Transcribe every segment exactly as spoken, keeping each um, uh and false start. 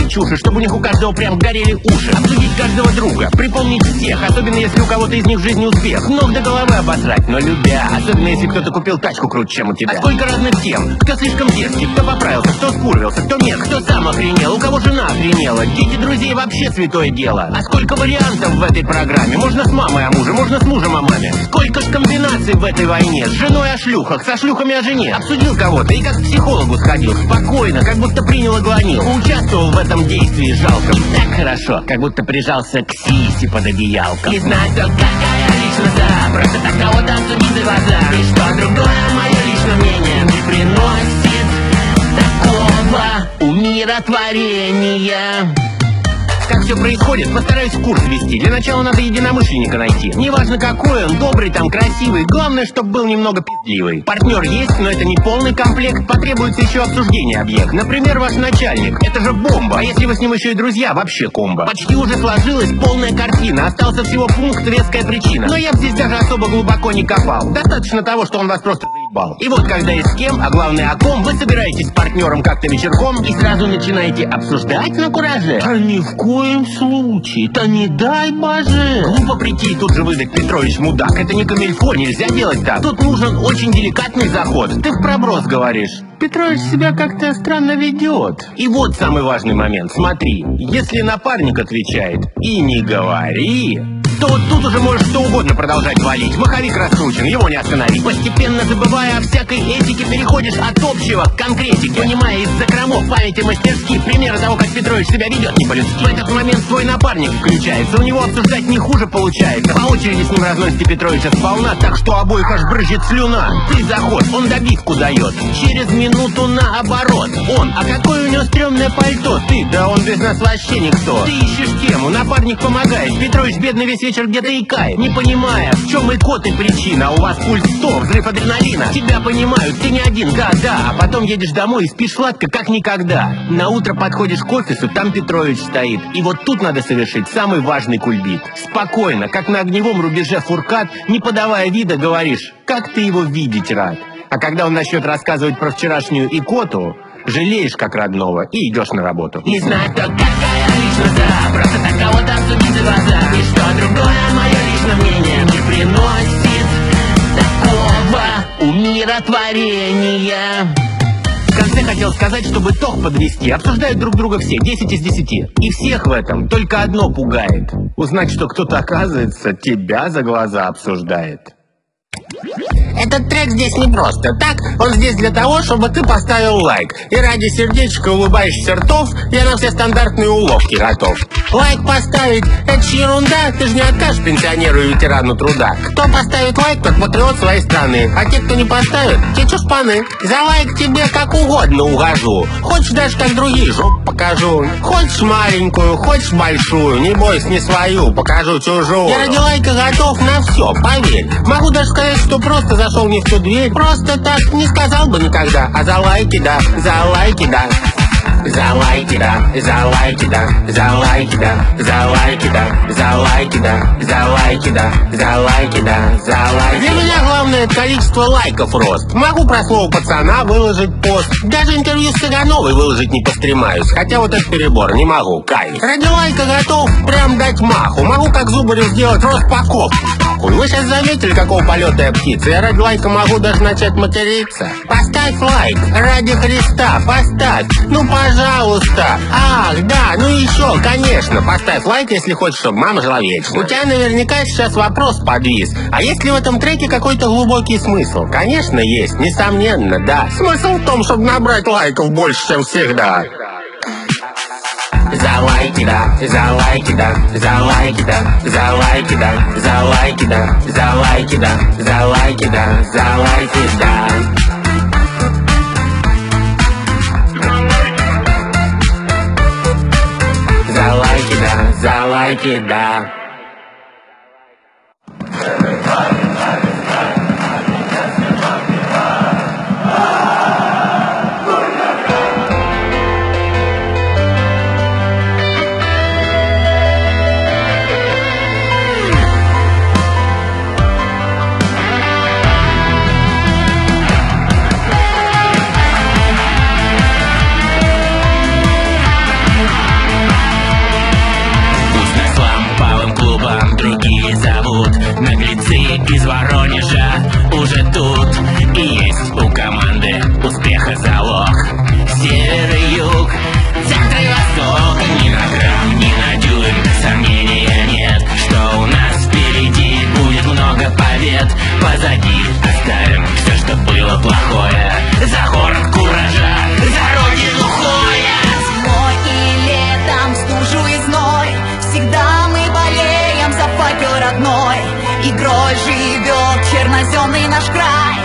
этой чуши, чтобы у них у каждого прям горели уши. Обсудить каждого друга, припомнить всех, особенно если у кого-то из них в жизни успех. С ног до головы обосрать, но любя. Особенно если кто-то купил тачку круче, чем у тебя. А сколько разных тем, кто слишком детский, кто поправился, кто скурвился, кто нет, кто сам охренел, у кого жена охренела. Дети друзей вообще святое дело. А сколько вариантов в этой программе. Можно с мамой о муже, можно с мужем о маме. Сколько ж комбинаций в этой войне. С женой о шлюхах, со шлюхами о жене. Обсудил кого-то и как к психологу сходил. Спокойно, как будто принял и глонил. Участвовал в этом действии жалко. Так хорошо, как будто прижался к сиси под одеялком. Не знаю, кто какая личность, да. Просто так кого-то обсудить за глаза. И что другое, мое личное мнение, не приносит такого умиротворения. Как все происходит, постараюсь в курс ввести. Для начала надо единомышленника найти. Неважно какой он, добрый там, красивый. Главное, чтобы был немного пиздливый. Партнер есть, но это не полный комплект. Потребуется еще обсуждение объекта. Например, ваш начальник. Это же бомба. А если вы с ним еще и друзья, вообще комбо. Почти уже сложилась полная картина. Остался всего пункт, веская причина. Но я бы здесь даже особо глубоко не копал. Достаточно того, что он вас просто заебал. И вот когда и с кем, а главное о ком, вы собираетесь с партнером как-то вечерком и сразу начинаете обсуждать на кураже. А ни в коем В коем случае, да не дай боже. Глупо прийти и тут же выдать: Петрович мудак. Это не камильфо, нельзя делать так. Тут нужен очень деликатный заход. Ты в проброс говоришь: Петрович себя как-то странно ведет. И вот самый важный момент. Смотри, если напарник отвечает: и не говори, то вот тут уже можешь что угодно продолжать валить. Маховик раскручен, его не остановить. Постепенно забывая о всякой этике, переходишь от общего к конкретике, понимая из закромов памяти мастерски примеры того, как Петрович себя ведет не по-людски. В этот момент твой напарник включается, у него обсуждать не хуже получается. По очереди с ним разносите Петровича сполна, так что обоих аж брызжет слюна. Ты заход, он добивку дает. Через минуту наоборот. Он, а какое у него стрёмное пальто? Ты, да он без нас вообще никто. Ты ищешь тему, напарник помогает. Петрович бедный весь вечер где-то икает, не понимая, в чем и код, и причина. У вас пульс сто, взрыв адреналина. Тебя понимают, ты не один, да-да. А потом едешь домой и спишь сладко, как никогда. На утро подходишь к офису, там Петрович стоит. И вот тут надо совершить самый важный кульбит. Спокойно, как на огневом рубеже Фуркат, не подавая вида, говоришь: как ты его видеть рад. А когда он начнет рассказывать про вчерашнюю икоту, жалеешь как родного и идешь на работу. Не знаю, кто какая личность, да. Просто так кого-то обсудить за глаза. И что другое, мое личное мнение, не приносит такого умиротворения. В конце хотел сказать, чтобы итог подвести. Обсуждают друг друга все, десять из десяти. И всех в этом только одно пугает: узнать, что кто-то, оказывается, тебя за глаза обсуждает. Этот трек здесь не просто так, он здесь для того, чтобы ты поставил лайк. И ради сердечка улыбающихся ртов я на все стандартные уловки готов. Лайк поставить — это ж ерунда, ты же не откажешь пенсионеру и ветерану труда. Кто поставит лайк, тот патриот своей страны, а те, кто не поставит, те чушпаны. За лайк тебе как угодно угожу, хочешь даже как другие жопу покажу. Хочешь маленькую, хочешь большую, не бойся, не свою, покажу чужую. Я ради лайка готов на все, поверь. Могу даже сказать, что просто зашел не в ту дверь. Просто так не сказал бы никогда, а за лайки да, за лайки да. За лайки да, за лайки да, за лайки да, за лайки да, за лайки да, за лайки да, за лайки да, за лайки. Для меня главное количество лайков рост. Могу про слово пацана выложить пост. Даже интервью с Цыгановой выложить не постремаюсь. Хотя вот этот перебор не могу, кайф. Ради лайка готов прям дать маху. Могу как Зубарев сделать распаковку. Вы сейчас заметили, какого полета я птица? Я ради лайка могу даже начать материться. Поставь лайк, ради Христа, поставь, ну пожалуйста. Ах, да, ну еще, конечно, поставь лайк, если хочешь, чтобы мама жила вечно. У тебя наверняка сейчас вопрос подвис: а есть ли в этом треке какой-то глубокий смысл? Конечно есть, несомненно, да. Смысл в том, чтобы набрать лайков больше, чем всегда. За лайки да, за лайки да, за лайки да, за лайки да, за лайки да, за лайки да, за лайки да, за лайки да. За лайки да, за лайки да. Yeah. наш край.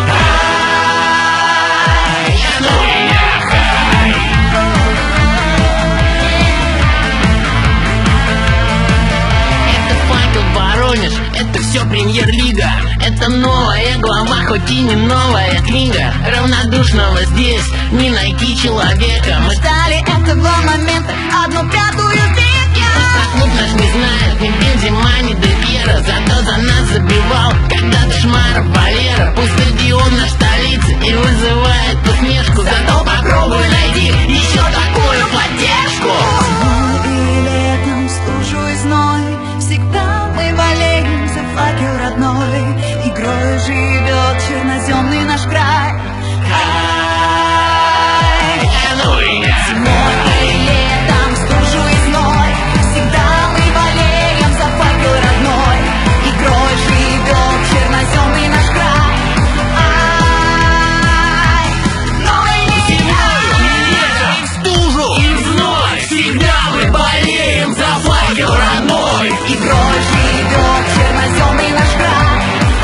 Это все премьер-лига, это новая глава, хоть и не новая книга. Равнодушного здесь не найти человека. Мы ждали этого момента одну пятую века. А клуб наш не знает ни Бензема, ни Дель Пьеро, зато за нас забивал когда-то Шмаров Валера. Пусть стадион наш столица и вызывает усмешку, зато попробуй найди еще такую поддержку. И летом стужу и зной всегда мы болеем за факел родной. Игрой живет черноземный наш край. Зимой и летом стужу и зной всегда мы болеем за факел родной. Игрой живет черноземный наш край. Ай, но и летом, в стужу и в зной всегда мы болеем за факел родной. Игрой живет черноземный наш край.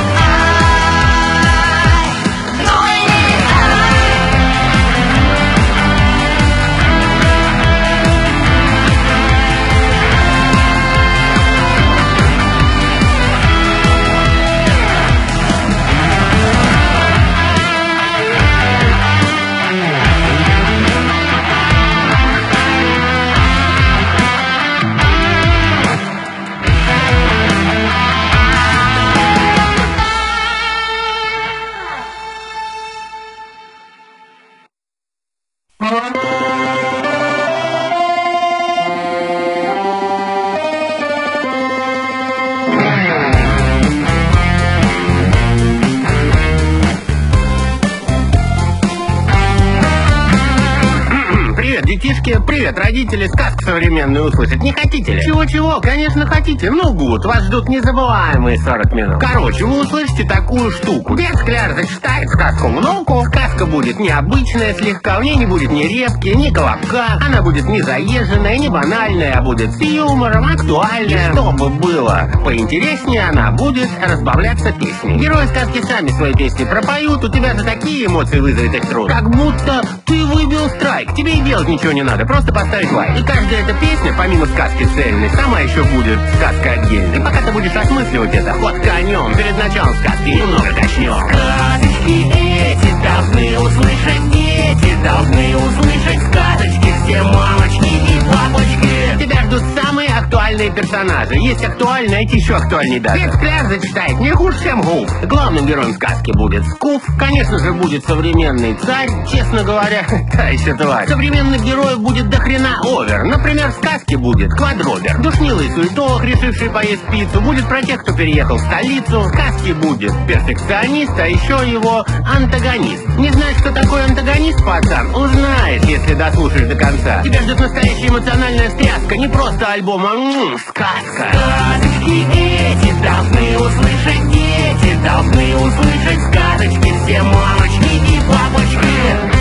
Ай, но и Детишки, привет, родители, сказку современную услышать не хотите ли? Чего-чего, конечно хотите, ну гуд, вас ждут незабываемые сорок минут. Короче, вы услышите такую штуку. Дед Скляр зачитает сказку внуку, сказка будет необычная слегка, в ней не будет ни репки, ни колобка, она будет не заезженная, не банальная, а будет с юмором, актуальная. И чтобы было поинтереснее, она будет разбавляться песней. Герои сказки сами свои песни пропоют, у тебя же такие эмоции вызовет их труд. Как будто ты выбил страйк, тебе и делать ничего не надо, просто поставить лайк. И каждая эта песня, помимо сказки цельной, сама еще будет сказка отдельной. И пока ты будешь осмысливать это, вот конем, перед началом сказки немного качнем. Сказочки эти должны услышать дети, должны услышать сказочки все мамочки и папочки. Тебя ждут самые актуальные персонажи. Есть актуальные, эти еще актуальнее даже. Дед Скляр зачитает не хуже, чем Гуф. Главным героем сказки будет Скуф. Конечно же, будет современный царь. Честно говоря, та еще тварь. Современных героев будет до хрена овер. Например, в сказке будет Квадробер, душнилый суетолог, решивший поесть пиццу. Будет про тех, кто переехал в столицу. В сказке будет перфекционист, а еще его антагонист. Не знаешь, кто такой антагонист, пацан? Узнаешь, если дослушаешь до конца. Тебя ждет настоящая эмоциональная стряска. Не просто альбом, а м-м, сказка. Сказочки эти должны услышать дети, должны услышать сказочки все мамочки и папочки.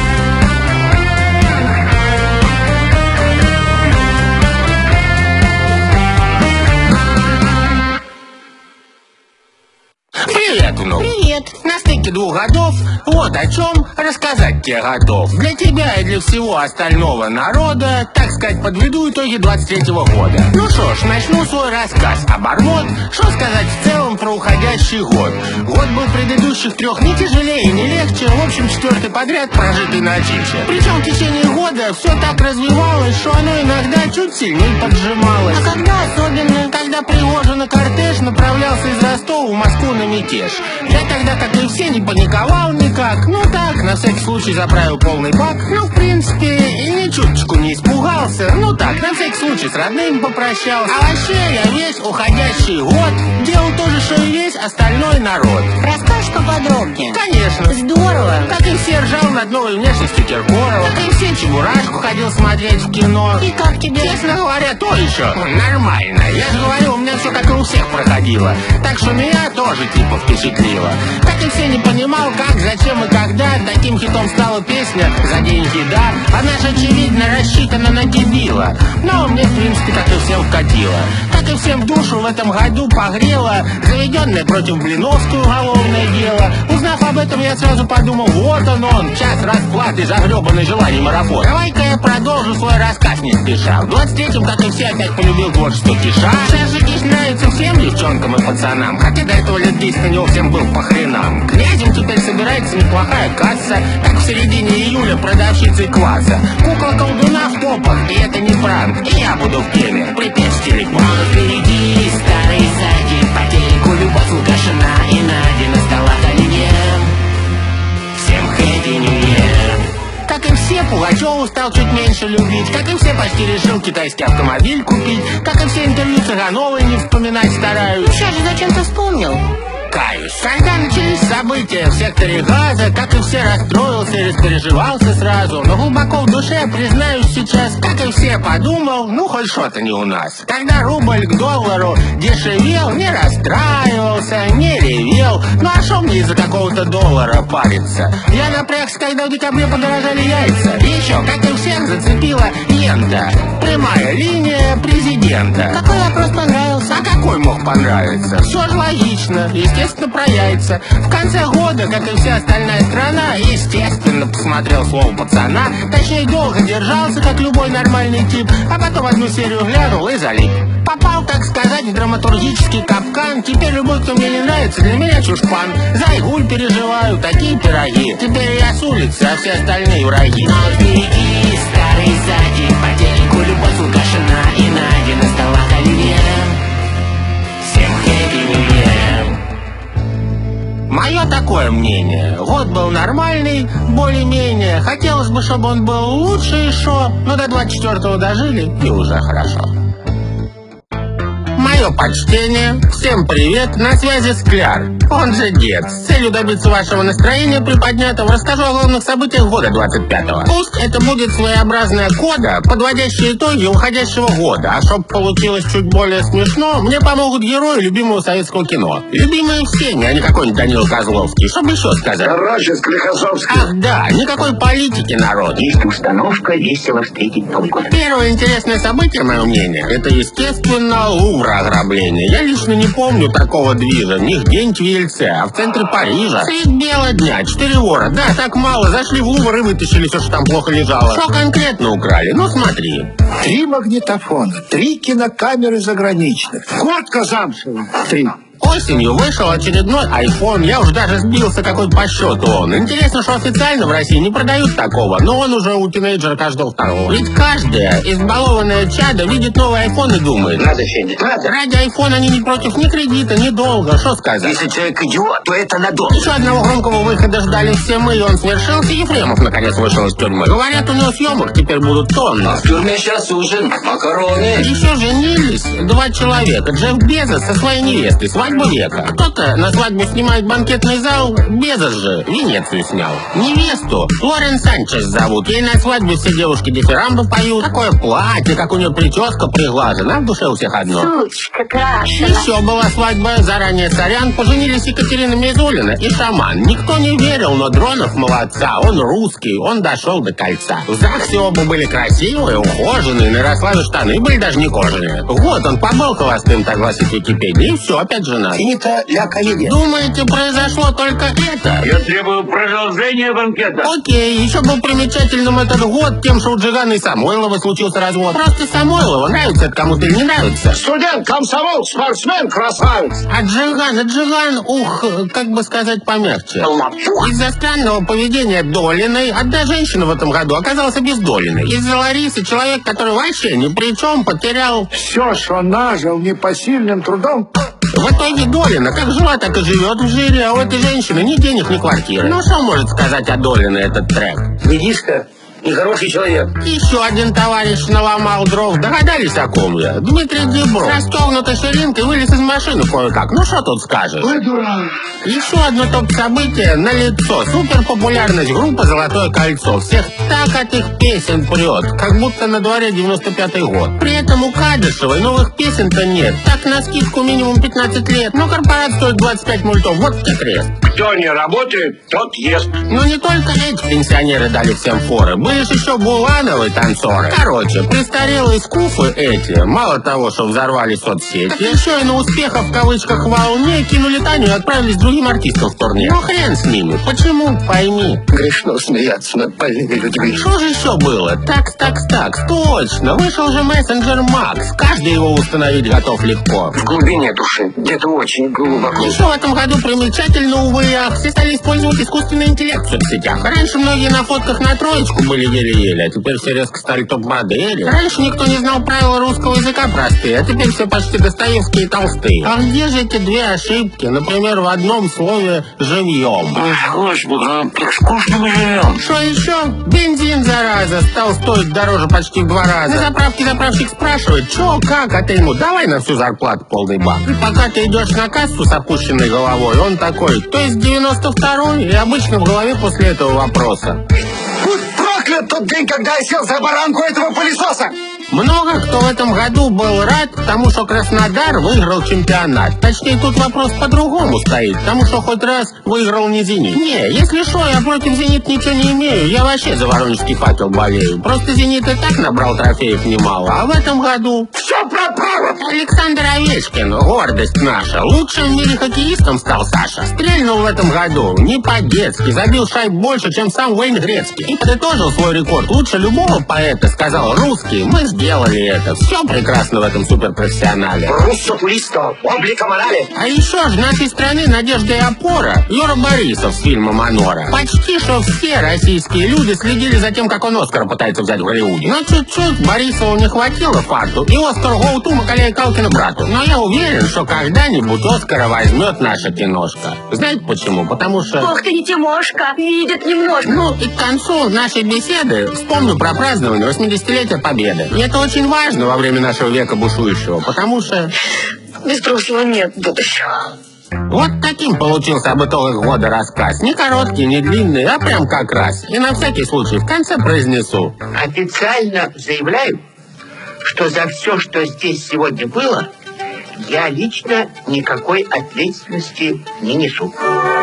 Привет, внук. Привет. На стыке двух годов вот о чем рассказать тебе готов. Для тебя и для всего остального народа, так сказать, подведу итоги двадцать третьего года. Ну что ж, начну свой рассказ оборвот. Что сказать в целом про уходящий год? Год был предыдущих трех не тяжелее и не легче. В общем, четвертый подряд прожитый на чище. Причем в течение года все так развивалось, что оно иногда чуть сильнее поджималось. А когда особенно? Когда Пригожин и кортеж направлялся из Ростова в Москву на мятеж. Я тогда, как и все, не паниковал никак. Ну так, на всякий случай заправил полный бак. Ну, в принципе, и ни чуточку не испугался. Ну так, на всякий случай с родными попрощался. А вообще, я весь уходящий год делал то же, что и весь остальной народ. Расскажешь поподробнее? Конечно. Здорово. Как и все, ржал над новой внешностью Киркорова. Как и все, Чебурашку ходил смотреть в кино. И как тебе? Честно говоря, то еще нормально. Я же говорю, у меня все как и у всех проходило. Так что меня тоже типа впечатлило. Как и все, не понимал, как, зачем и когда таким хитом стала песня «За деньги, да». Она же, очевидно, рассчитана на дебил. хватило. Но мне, в принципе, как и всем вкатило. Как и всем в душу в этом году погрело заведенное против Блиновскую уголовное дело. Узнав об этом, я сразу подумал, вот он он, час расплаты за гребаное желание марафон. Давай-ка я продолжу свой рассказ не спеша. В двадцать третьем, как и все, опять полюбил творчество Киша. Сейчас же Киш нравится всем девчонкам и пацанам, хотя до этого лет десять на него всем был по хренам. Князем теперь собирается неплохая касса, как в середине июля продавщицей кваса. Кукла колдуна в попах, и это не пранк, и я буду в теме, припев с телефона. Впереди старый садик, по телеку любовь Лукашина и Надя на столах оленем. Всем хэппи нью йер. Как и все, Пугачеву стал чуть меньше любить. Как и все, почти решил китайский автомобиль купить. Как и все, интервью Цыгановой не вспоминать стараюсь. Сейчас же зачем-то вспомнил. Каюсь. Когда начались события в секторе газа, как и все, расстроился и распереживался сразу. Но глубоко в душе, признаюсь сейчас, как и все, подумал, ну хоть что-то не у нас. Когда рубль к доллару дешевел, не расстраивался, не ревел. Ну а шо мне из-за какого-то доллара париться? Я напрягся, когда в декабре подорожали яйца. И еще, как и всех, зацепила лента. Прямая линия президента. Какой вопрос понравился? А какой мог понравиться? Все же логично, естественно, про яйца. В конце года, как и вся остальная страна, естественно, посмотрел слово пацана. Точнее, долго держался, как любой нормальный тип, а потом одну серию глянул и залип. Попал, так сказать, в драматургический капкан. Теперь любой, кто мне не нравится, для меня чушпан. За Игуль переживаю, такие пироги. Теперь я с улицы, а все остальные враги. Но впереди старый садик, по телеку любовь Лукашина и Надя на столах оленем. Всем хэппи нью йер. Мое такое мнение. Год был нормальный, более-менее. Хотелось бы, чтобы он был лучше еще, но до двадцать четвёртого дожили, и уже хорошо. Мое почтение, всем привет, на связи Скляр, он же Дед. С целью добиться вашего настроения приподнятого расскажу о главных событиях года двадцать пятого. Пусть это будет своеобразная кода, подводящая итоги уходящего года. А чтоб получилось чуть более смешно, мне помогут герои любимого советского кино. Любимые все, а не какой-нибудь Данила Козловский. Чтоб еще сказать. Короче, Склифосовский. Ах да, никакой политики, народ. Есть установка весело встретить Новый год. Первое интересное событие, мое мнение, это, естественно, Лувр ограбление. Я лично не помню такого движа. Не где-нибудь в Ельце, а в центре Парижа. Средь бела дня, четыре вора. Да, так мало. Зашли в Лувр и вытащили все, что там плохо лежало. Что конкретно украли? Ну, смотри. Три магнитофона, три кинокамеры заграничных. Водка замшева. Три. Осенью вышел очередной iPhone. Я уже даже сбился, какой по счету он. Интересно, что официально в России не продают такого, но он уже у тинейджера каждого второго. Ведь каждая избалованная чадо видит новый iPhone и думает: Надо, Федя, надо. ради iPhone они не против ни кредита, ни долга. Что сказать? Если человек идиот, то это надолго. Еще одного громкого выхода ждали все мы, и он свершился. Ефремов наконец вышел из тюрьмы. Говорят, у него съемок теперь будут тонны. А в тюрьме сейчас ужин, макароны. Еще женились два человека. Джефф Безос со своей невестой. Свадьбу века. Кто-то на свадьбу снимает банкетный зал, Безос же Венецию снял. Невесту Лорен Санчес зовут. Ей на свадьбе все девушки дифирамбы поют. Такое платье, как у нее прическа приглажена. А в душе у всех одно. Сучка крашена. Еще была свадьба, заранее сорян. Поженились Екатерина Мизулина и шаман. Никто не верил, но Дронов молодца. Он русский, он дошел до кольца. В ЗАГСе оба были красивые, ухоженные, на Ярославе штаны были даже не кожаные. Вот он побыл холостым, так гласит Википедия, и все, опять жена. Финита ля комедия. Думаете, произошло только это? Я требую продолжения банкета. Окей, еще был примечательным этот год тем, что у Джигана и Самойлова случился развод. Просто Самойлова, нравится это кому-то или не нравится. Студент, комсомол, спортсмен, красавец. А Джиган, а Джиган, ух, как бы сказать помягче. Из-за странного поведения Долиной одна женщина в этом году оказалась обездоленной. Из-за Ларисы человек, который вообще ни при чем, потерял... Все, что нажил непосильным трудом. В итоге Долина как жила, так и живет в жире, а у этой женщины ни денег, ни квартиры. Ну что может сказать о Долиной этот трек? Видишь-ка, нехороший человек. Еще один товарищ наломал дров. Догадались, о ком я? Дмитрий Дибров. С расстегнутой ширинкой вылез из машины кое-как. Ну что тут скажешь? Ой, дурак. Еще одно топ-событие на лицо. Суперпопулярность группы «Золотое кольцо». Всех так от их песен прет, как будто на дворе девяносто пятый год. При этом у Кадышевой новых песен-то нет. Так на скидку минимум пятнадцать лет. Но корпорат стоит двадцать пять мультов. Вот тебе крест. Кто не работает, тот ест. Но не только эти пенсионеры дали всем форы. Были же еще Булановы танцоры. Короче, престарелые скуфы эти, мало того, что взорвали соцсети, так еще и на успехах в кавычках волне кинули Таню и отправились к другим артистам в турне. Ну хрен с ними. Почему? Пойми. Грешно смеяться над больными людьми. Что же еще было? Такс, такс, такс. Точно. Вышел же мессенджер Макс. Каждый его установить готов легко. В глубине души. Где-то очень глубоко. Еще в этом году примечательно, увы, ах, все стали использовать искусственный интеллект в соцсетях. Раньше многие на фотках на троечку были еле-еле, а теперь все резко стали топ-модели. Раньше никто не знал правила русского языка простые, а теперь все почти Достоевские и Толстые. А где же эти две ошибки? Например, в одном слове «живьем». Ах, господи, а как скучно мы живем. Что еще? Бензин, зараза, стал стоить дороже почти в два раза. На заправке заправщик спрашивает, что, как, а ты ему давай на всю зарплату полный бак. И пока ты идешь на кассу с опущенной головой, он такой, то есть девяносто второй, и обычно в голове после этого вопроса. Будь проклят тот день, когда я сел за баранку этого пылесоса! Много кто в этом году был рад тому, что Краснодар выиграл чемпионат. Точнее, тут вопрос по-другому стоит, потому что хоть раз выиграл не «Зенит». Не, если что, я против «Зенит» ничего не имею, я вообще за воронежский «Факел» болею. Просто «Зенит» и так набрал трофеев немало, а в этом году... Все пропало! Александр Овечкин, гордость наша. Лучшим в мире хоккеистом стал Саша. Стрельнул в этом году не по-детски, забил шайб больше, чем сам Уэйн Грецкий. И подытожил свой рекорд лучше любого поэта, сказал русский, мы сделали это. Все прекрасно в этом суперпрофессионале. Руссо туристо, облика морали. А еще же нашей страны надежда и опора Юра Борисов с фильмом «Анора». Почти что все российские люди следили за тем, как он Оскар пытается взять в Голливуде. Но чуть-чуть Борисову не хватило фарту, и Оскар гоу-ту Макалея Калкина брату. Но я уверен, что когда-нибудь Оскара возьмет наша киношка. Знаете почему? Потому что... Ох ты не Тимошка, видит немножко. Ну, и к концу нашей беседы вспомню про празднование восьмидесятилетия Победы. И это очень важно во время нашего века бушующего, потому что... Без прошлого нет будущего. Вот таким получился об итогах года рассказ. Не короткий, не длинный, а прям как раз. И на всякий случай в конце произнесу. Официально заявляю, что за все, что здесь сегодня было, я лично никакой ответственности не несу.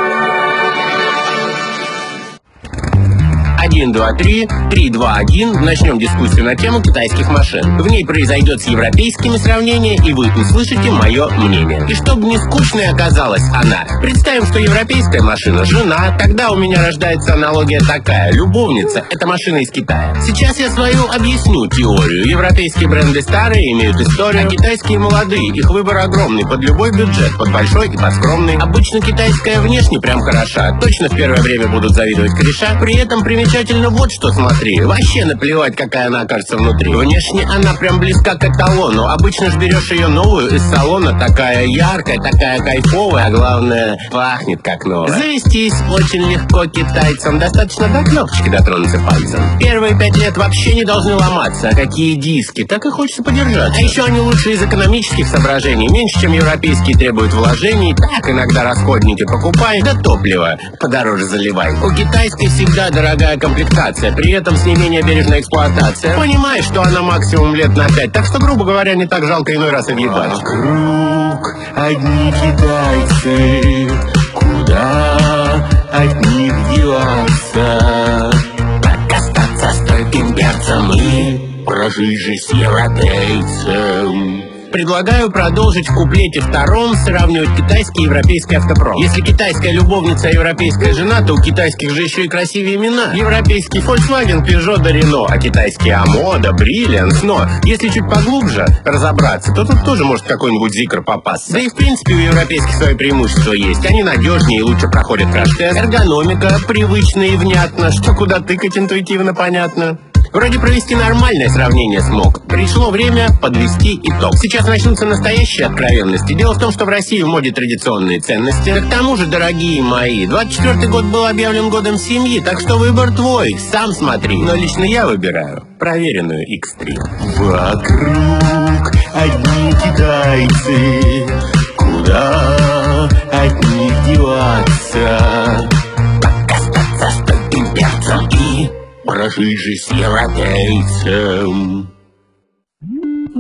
один, два, три, три, два, один. Начнем дискуссию на тему китайских машин. В ней произойдет с европейскими сравнение, и вы услышите мое мнение. И чтобы не скучной оказалась она, представим, что европейская машина — жена, тогда у меня рождается аналогия такая. Любовница — это машина из Китая. Сейчас я свою объясню теорию. Европейские бренды старые, имеют историю, а китайские молодые. Их выбор огромный, под любой бюджет, под большой и под скромный. Обычно китайская внешне прям хороша, точно в первое время будут завидовать кореша. При этом примечательно вот что, смотри, вообще наплевать, какая она окажется внутри. Внешне она прям близка к эталону. Обычно ж берешь ее новую из салона, такая яркая, такая кайфовая, а главное, пахнет как новая. Завестись очень легко китайцам, достаточно до кнопочки дотронуться пальцем. Первые пять лет вообще не должны ломаться, а какие диски, так и хочется подержать. А еще они лучше из экономических соображений, меньше, чем европейские, требуют вложений, так иногда расходники покупай, да топливо подороже заливай. У китайской всегда дорогая комплектация, при этом с не менее бережная эксплуатация. Понимаешь, что она максимум лет на пять, так что, грубо говоря, не так жалко иной раз и въедать. Вокруг одни китайцы, куда от них деваться? Так остаться стойким перцем и прожить жизнь с европейцем. Предлагаю продолжить в куплете втором сравнивать китайский и европейский автопром. Если китайская любовница, а европейская жена, то у китайских же еще и красивые имена. Европейский Volkswagen, Peugeot да Renault, а китайский Amoda, Brilliance. Но если чуть поглубже разобраться, то тут тоже может какой-нибудь зикр попасться. Да и в принципе у европейских свои преимущества есть. Они надежнее и лучше проходят краш-тест. Эргономика привычно и внятно, что куда тыкать интуитивно понятно. Вроде провести нормальное сравнение смог. Пришло время подвести итог. Сейчас начнутся настоящие откровенности. Дело в том, что в России в моде традиционные ценности. Да к тому же, дорогие мои, двадцать четвёртый год был объявлен годом семьи, так что выбор твой, сам смотри. Но лично я выбираю проверенную икс три. Вокруг одни китайцы, куда от них деваться? Так остаться стойким перцем и прожить жизнь с европейцем.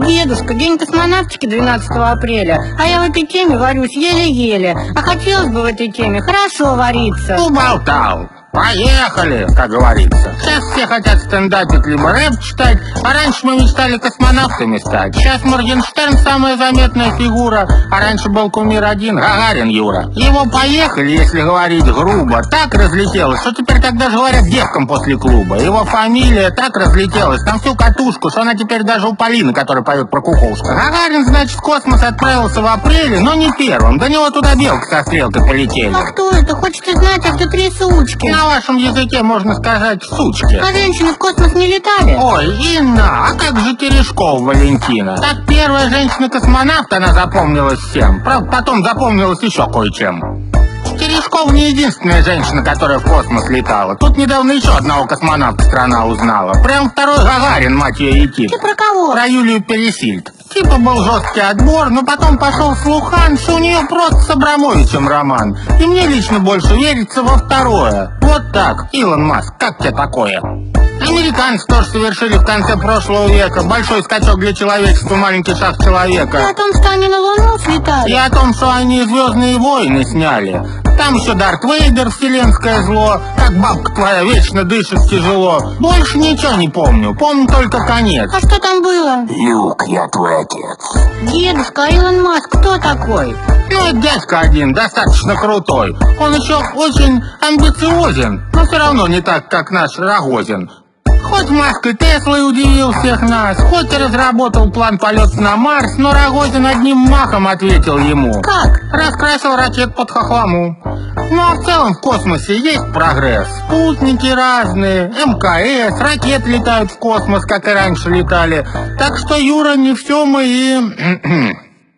Дедушка, день космонавтики двенадцатого апреля, а я в этой теме варюсь еле-еле. А хотелось бы в этой теме хорошо вариться. Уболтал. Поехали, как говорится. Сейчас все хотят стендапить либо рэп читать, а раньше мы мечтали космонавтами стать. Сейчас Моргенштерн самая заметная фигура, а раньше был кумир один, Гагарин Юра. Его поехали, если говорить грубо, так разлетелось, что теперь так даже говорят девкам после клуба. Его фамилия так разлетелась, там всю катушку, что она теперь даже у Полины, которая поет про кукушку. Гагарин, значит, в космос отправился в апреле, но не первым. До него туда белка со стрелкой полетели. А кто это? Хочется знать, а кто три сучки? На вашем языке можно сказать сучки. А женщины в космос не летали? Ой, Инна, а как же Терешкова Валентина? Так первая женщина-космонавт, она запомнилась всем. Правда, потом запомнилась еще кое-чем. Терешкова не единственная женщина, которая в космос летала. Тут недавно еще одного космонавта страна узнала. Прям второй Гагарин, мать ее идти. Ты про кого? Про Юлию Пересильд. Типа был жесткий отбор, но потом пошел слухан, что у нее просто с Абрамовичем роман. И мне лично больше верится во второе. Вот так, Илон Маск, как тебе такое? Американцы тоже совершили в конце прошлого века большой скачок для человечества, маленький шаг человека. И о том, что они на Луну слетали? И о том, что они «Звездные войны» сняли. Там еще Дарт Вейдер, вселенское зло, как бабка твоя вечно дышит тяжело. Больше ничего не помню, помню только конец. А что там было? Люк, я твой отец. Дедушка, а Илон Маск кто такой? Ну, это дядька один, достаточно крутой. Он еще очень амбициозен, но все равно не так, как наш Рогозин. Хоть Маск и Теслой удивил всех нас, хоть и разработал план полета на Марс, но Рогозин одним махом ответил ему. Как? Раскрасил ракет под хохлому. Ну а в целом в космосе есть прогресс. Спутники разные, эм ка эс, ракеты летают в космос, как и раньше летали. Так что, Юра, не все мы и...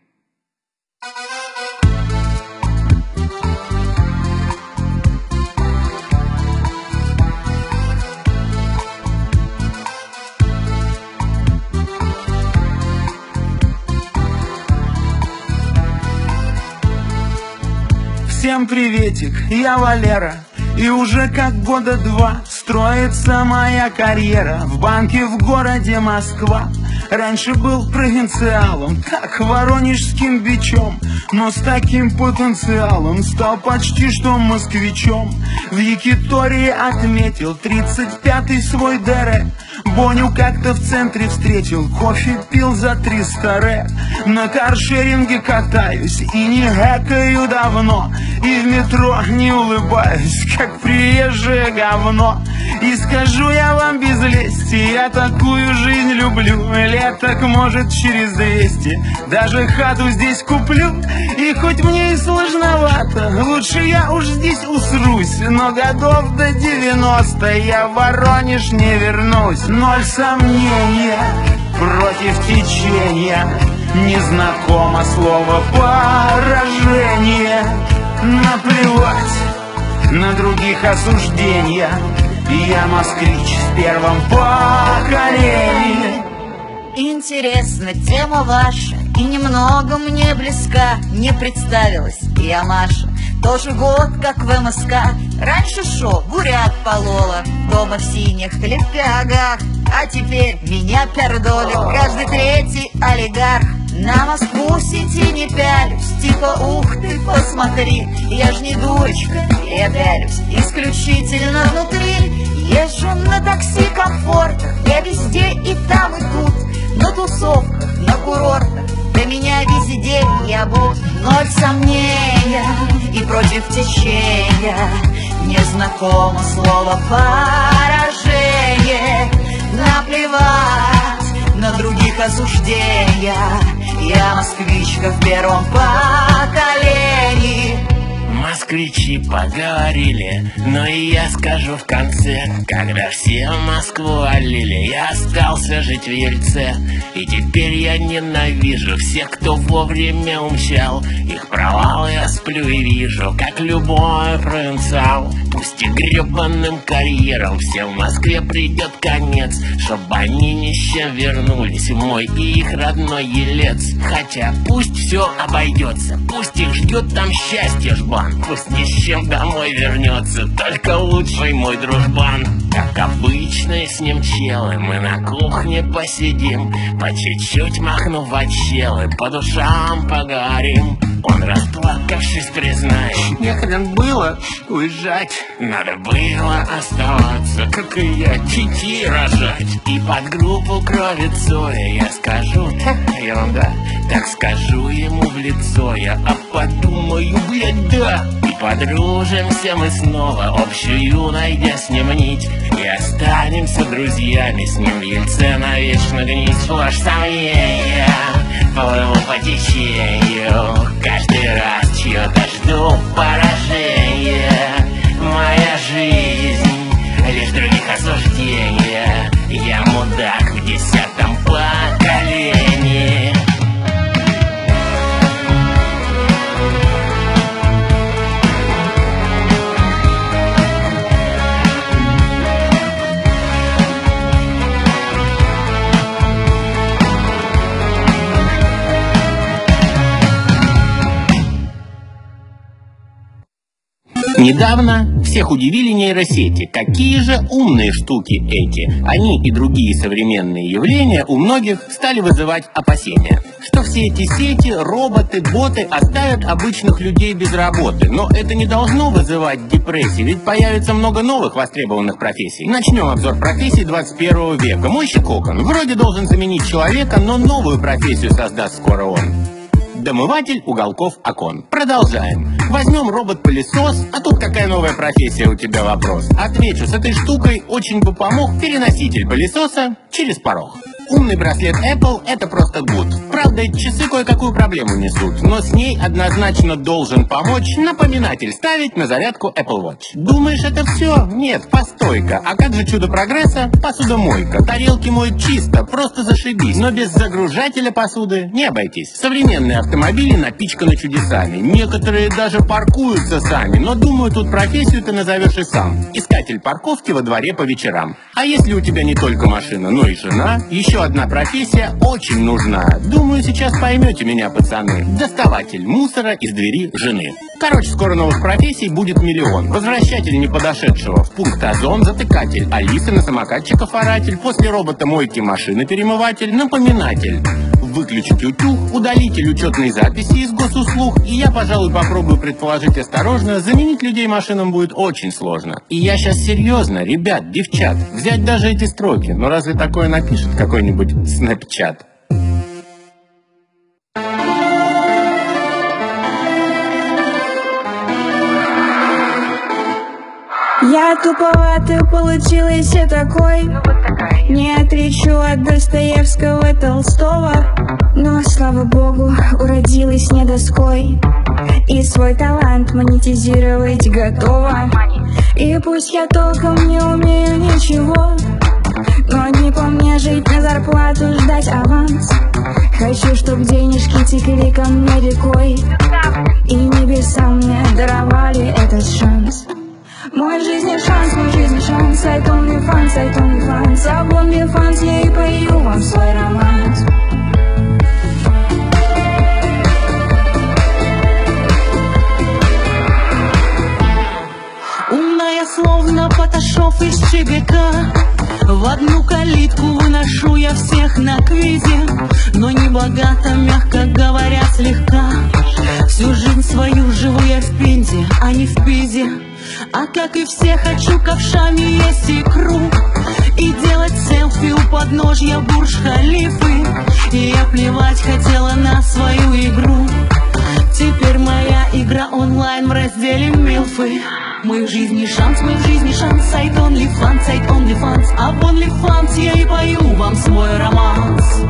Всем приветик, я Валера, и уже как года два строится моя карьера в банке в городе Москва. Раньше был провинциалом, так воронежским бичом, но с таким потенциалом стал почти что москвичом. В Якитории отметил тридцать пятый свой ДР. Боню как-то в центре встретил, кофе пил за триста ре. На каршеринге катаюсь и не хэкаю давно, и в метро не улыбаюсь, как приезжее говно. И скажу я вам без лести, я такую жизнь люблю. Леток может через двести, даже хату здесь куплю. И хоть мне и сложновато, лучше я уж здесь усрусь, но годов до девяноста я в Воронеж не вернусь. Ноль сомнения против течения, незнакомо слово поражение. Наплевать на других осуждения, я москвич в первом поколении. Интересна тема ваша, и немного мне близка. Не представилась, я Маша, тоже год как в эм эс ка. Раньше шо, бурят полола, дома в синих лепягах, а теперь меня пердолит каждый третий олигарх. На Москву сети не пялюсь, типа ух ты, посмотри, я ж не дурочка, я пялюсь исключительно внутри. Езжу на такси комфортах, я везде и там и тут, на тусовках, на курортах, для меня везде я буду. Ноль сомнения и против течения, незнакомо слово поражение. Наплевать на других осуждения, я москвичка в первом поколении. Москвичи поговорили, но и я скажу в конце, когда все Москву олили, я остался жить в Ельце. И теперь я ненавижу всех, кто вовремя умчал. Их провалы я сплю и вижу, как любой провинциал. Пусть и гребаным карьерам всем в Москве придет конец, чтобы они ни с чем вернулись в мой и их родной Елец. Хотя пусть все обойдется, пусть их ждет там счастье жбан, план. Пусть ни с чем домой вернется только лучший мой дружбан. Как обычные с ним челы, мы на кухне посидим, по чуть-чуть махнув от щелы, по душам поговорим. Он, расплакавшись, признает: не хрен было уезжать, надо было оставаться, как и я, детей рожать. И под группу крови Цоя я скажу: ерунда, так скажу ему в лицо я, а подумаю, блядь, да. И подружимся мы снова, общую найдя с ним нить, и останемся друзьями с ним в Ельце навечно гнить. Сплошь сомнения, плыву по течению, каждый раз чьё-то жду поражения. Моя жизнь лишь других осуждения, я мудак в десятом поколении. Недавно всех удивили нейросети. Какие же умные штуки эти. Они и другие современные явления у многих стали вызывать опасения. Что все эти сети, роботы, боты оставят обычных людей без работы. Но это не должно вызывать депрессии, ведь появится много новых востребованных профессий. Начнем обзор профессий двадцать первого века. Мойщик окон вроде должен заменить человека, но новую профессию создаст скоро он. Домыватель уголков окон. Продолжаем. Возьмем робот-пылесос, а тут какая новая профессия у тебя, вопрос? Отвечу, с этой штукой очень бы помог переноситель пылесоса через порог. Умный браслет Apple — это просто гуд. Правда, эти часы кое-какую проблему несут, но с ней однозначно должен помочь напоминатель ставить на зарядку Apple Watch. Думаешь, это все? Нет, постой-ка. А как же чудо прогресса? Посудомойка. Тарелки моют чисто, просто зашибись. Но без загружателя посуды не обойтись. Современные автомобили напичканы чудесами. Некоторые даже паркуются сами, но думаю, тут профессию ты назовешь и сам. Искатель парковки во дворе по вечерам. А если у тебя не только машина, но и жена, еще одна профессия очень нужна. Думаю, сейчас поймете меня, пацаны. Доставатель мусора из двери жены. Короче, скоро новых профессий будет миллион. Возвращатель неподошедшего в пункт Озон, затыкатель Алисы на самокатчиков оратель, после робота мойки машины перемыватель, напоминатель. Выключить утюг, удалитель учетной записи из госуслуг. И я, пожалуй, попробую предположить осторожно, заменить людей машинам будет очень сложно. И я сейчас серьезно, ребят, девчат, взять даже эти строки. Но разве такое напишет какой-нибудь Snapchat? Я туповатый, получилась я такой. Не отличу от Достоевского, Толстого, но, слава богу, уродилась не доской. И свой талант монетизировать готова. И пусть я толком не умею ничего, но не по мне жить, на зарплату ждать аванс. Хочу, чтоб денежки текли ко мне рекой, и небеса мне даровали этот шанс. Мой жизни шанс, мой жизни шанс, сайт OnlyFans, сайт OnlyFans. Об OnlyFans я и пою вам свой романс. Умная, словно Паташов из ЧГК, в одну калитку выношу я всех на квизе. Но не богато, мягко говоря, слегка. Всю жизнь свою живу я в Пензе, а не в Пизе. А как и все, хочу ковшами есть икру и делать селфи у подножья Бурдж-Халифы. И я плевать хотела на свою игру. Теперь моя игра онлайн в разделе милфы. Мой в жизни шанс, мой в жизни шанс, сайт OnlyFans, сайт OnlyFans. А в OnlyFans я и пою вам свой романс.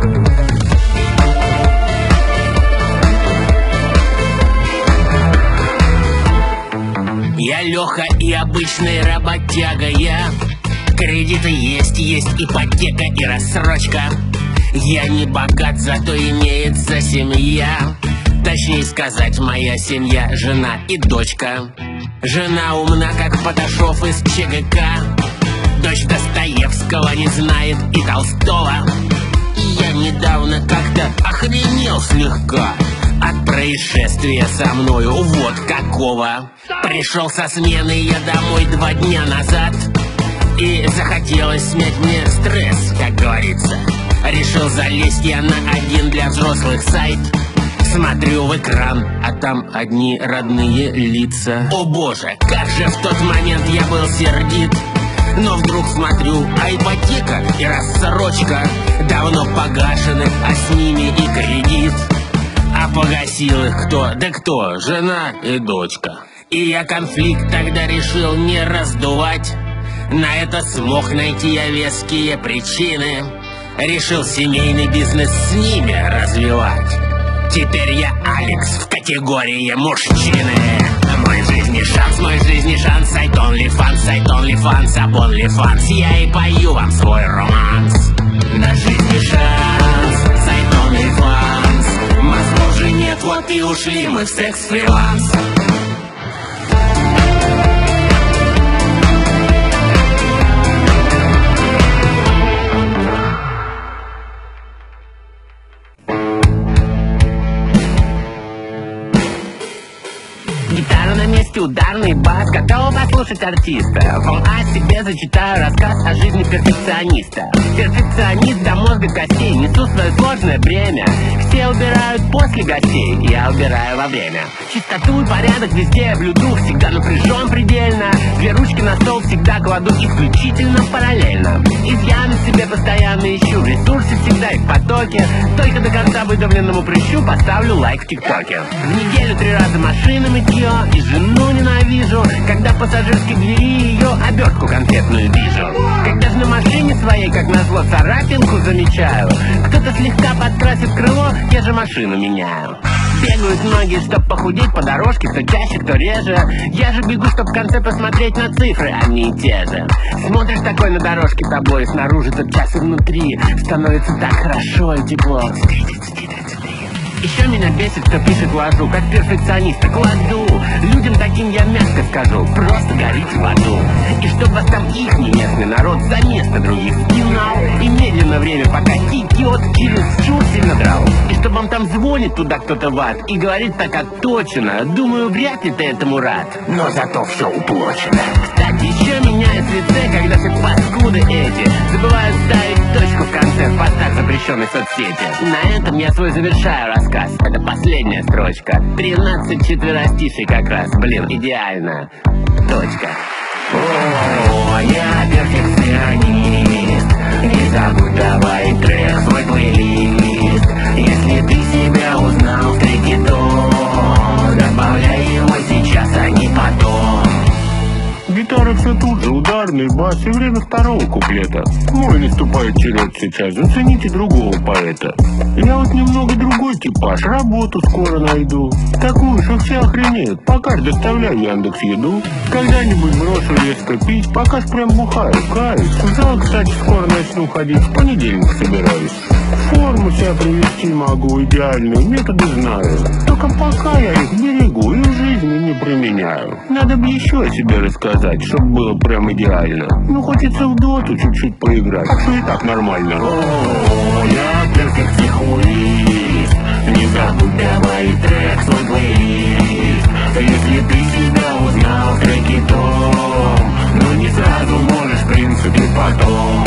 Я Леха и обычный работяга, я. Кредиты есть, есть ипотека и рассрочка. Я не богат, зато имеется семья. Точнее сказать, моя семья, жена и дочка. Жена умна, как Паташов из ЧГК. Дочь Достоевского не знает и Толстого. И я недавно как-то охренел слегка от происшествия происшествие со мною вот какого. Пришел со смены я домой два дня назад, и захотелось снять мне стресс, как говорится. Решил залезть я на один для взрослых сайт. Смотрю в экран, а там одни родные лица. О боже, как же в тот момент я был сердит. Но вдруг смотрю, а ипотека и рассрочка давно погашены, а с ними и кредит. А погасил их кто? Да кто? Жена и дочка. И я конфликт тогда решил не раздувать. На это смог найти я веские причины. Решил семейный бизнес с ними развивать. Теперь я Алекс в категории мужчины. Мой жизни шанс, мой жизни шанс. Сайт OnlyFans, сайт OnlyFans, об OnlyFans я и пою вам свой романс. На жизни шанс, сайт OnlyFans. Мозгов же нет, вот и ушли мы в секс-фриланс. Гитара на месте, ударный бас. Готова послушать артиста? Вам о себе зачитаю рассказ о жизни перфекциониста. Перфекционист до мозга костей. Несу свое сложное бремя. Все убирают после гостей, я убираю во время. Чистоту и порядок везде я блюду. Всегда напряжен предельно. Две ручки на стол всегда кладу исключительно параллельно. Изъяны в себе постоянно ищу. Ресурсы всегда и в потоке. Только до конца выдавленному прыщу поставлю лайк в ТикТоке. В неделю три раза машины мытье. И жену ненавижу, когда в пассажирской двери ее обертку конфетную вижу. Когда же на машине своей, как назло, царапинку замечаю. Кто-то слегка подкрасит крыло, я же машину меняю. Бегают многие, чтоб похудеть по дорожке, кто чаще, кто реже. Я же бегу, чтоб в конце посмотреть на цифры, они и те же. Смотришь такой на дорожке тобой, снаружи тотчас и внутри становится так хорошо и тепло. Еще меня бесит, кто пишет ложу, как перфекциониста кладу. Людям таким я мягко скажу, просто горите в аду. И чтоб вас там их местный народ за место других стенал. И медленно время пока текет, через чур сильно драл. И чтоб вам там звонит туда кто-то в ад и говорит так отточено. Думаю, вряд ли ты этому рад, но зато все уплочено. Кстати, еще меняет лице, когда все паскуды эти забывают ставить точку в конце в постах запрещенной соцсети. На этом я свой завершаю рассказ. Это последняя строчка. тринадцать четверостишей как раз. Блин, идеально. Точка. О, я перфекционист. Не забудь, давай трек, свой плейлист. Если ты себя узнал в треке, то добавляй его сейчас, а не потом. Гитара все тут же, ударный бас и время второго куплета. Мой наступает черед сейчас, зацените другого поэта. Я вот немного другой типаж, работу скоро найду. Такую, что все охренеют, пока ж доставляю Яндекс.Еду. Когда-нибудь брошу резко пить, пока ж прям бухаю, каюсь. В зал, кстати, скоро начну ходить, в понедельник собираюсь. Форму себя привести могу, идеальную, методы знаю. Только пока я их берегу и в жизни не применяю. Надо бы еще о себе рассказать, чтобы было прям идеально. Ну, хочется в доту чуть-чуть поиграть, так что и так нормально. О, я перфекционист. Не забудь, давай трек, свой плейлист. Если ты себя узнал в треке, то ну не сразу можешь, в принципе, потом.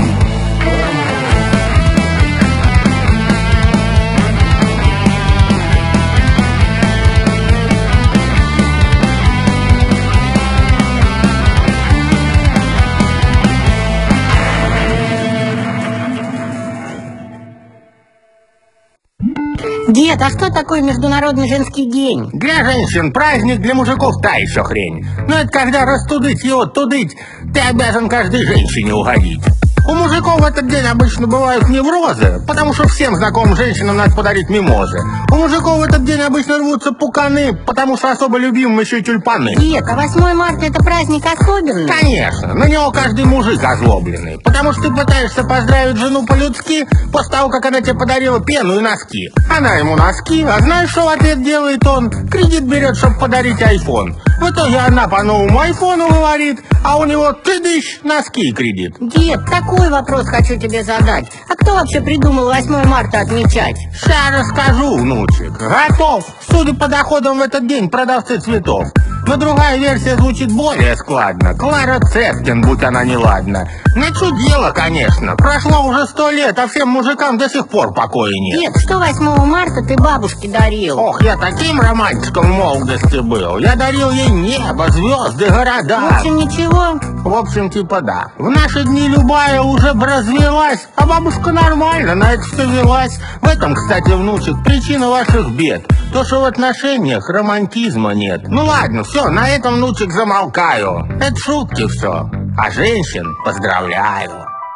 Дед, а что такое Международный женский день? Для женщин праздник, для мужиков та еще хрень. Но это когда растудыть его, тудыть, ты обязан каждой женщине угодить. У мужиков в этот день обычно бывают неврозы, потому что всем знакомым женщинам надо подарить мимозы. У мужиков в этот день обычно рвутся пуканы, потому что особо любимым еще и тюльпаны. Дед, а восьмое марта это праздник особенный? Конечно, на него каждый мужик озлобленный, потому что ты пытаешься поздравить жену по-людски после того, как она тебе подарила пену и носки. Она ему носки, а знаешь, что в ответ делает он? Кредит берет, чтобы подарить айфон. В итоге она по новому айфону говорит, а у него тыдыщ носки кредит. Дед, такой вопрос хочу тебе задать. А кто вообще придумал восьмое марта отмечать? Сейчас расскажу, внучек. Готов. Судя по доходам в этот день, продавцы цветов. Но другая версия звучит более складно. Клара Цеткин, будь она неладна. Нечудило, конечно. Прошло уже сто лет, а всем мужикам до сих пор покоя нет. Дед, что восьмого марта ты бабушке дарил? Ох, я таким романтиком в молодости был. Я дарил ей небо, звезды, города. В общем, ничего? В общем, типа да. В наши дни любая уже бы развелась, а бабушка нормально на это все велась. В этом, кстати, внучек, причина ваших бед. То, что в отношениях романтизма нет. Ну ладно, все, на этом, внучек, замолкаю. Это шутки все. А женщин поздравляю.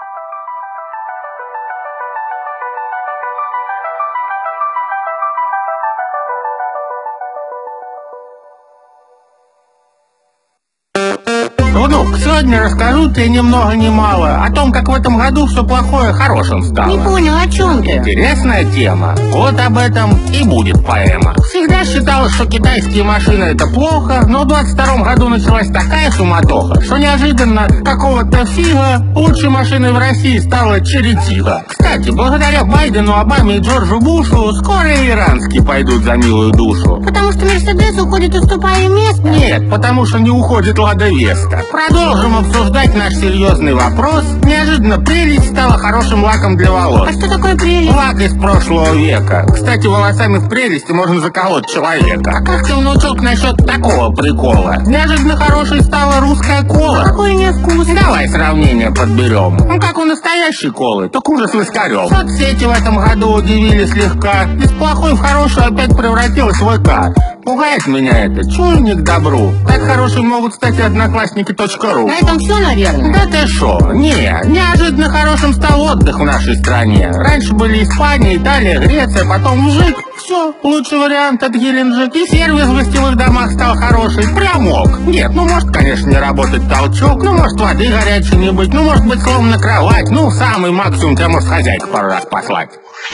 Внук, сегодня расскажу тебе ни много ни мало о том, как в этом году все плохое хорошим стало. Не понял, о чем ты? Интересная тема. Вот об этом и будет поэма. Всегда считалось, что китайские машины это плохо, но в двадцать втором году началась такая суматоха, что неожиданно какого-то фига лучшей машиной в России стала Черетига. Кстати, благодаря Байдену, Обаме и Джорджу Бушу скоро и иранские пойдут за милую душу. Потому что Мерседес уходит, уступая место? Нет, потому что не уходит Лада Веста. Продолжим обсуждать наш серьезный вопрос. Неожиданно прелесть стала хорошим лаком для волос. А что такое прелесть? Лак из прошлого века. Кстати, волосами в прелести можно заколоть человека. А как ты, внучок, насчет такого прикола? Неожиданно хорошей стала русская кола. Какой не вкус? Давай сравнение подберем. Ну, как у настоящей колы, только уже с вискарем. Соцсети в этом году удивили слегка. Из плохой в хорошую опять превратилась в ВК. Пугает меня это, чую не к добру. Так хорошие могут стать и одноклассники точка ру. На этом все, наверное? Да ты шо? Не, неожиданно хорошим стал отдых в нашей стране. Раньше были Испания, Италия, Греция, потом вжик. Все, лучший вариант от Геленджик. И сервис в гостевых домах стал хороший. Прям ок. Нет, ну может, конечно, не работать толчок. Ну может, воды горячей не быть. Ну может быть, сломана кровать. Ну, самый максимум тебя может хозяйка пару раз послать.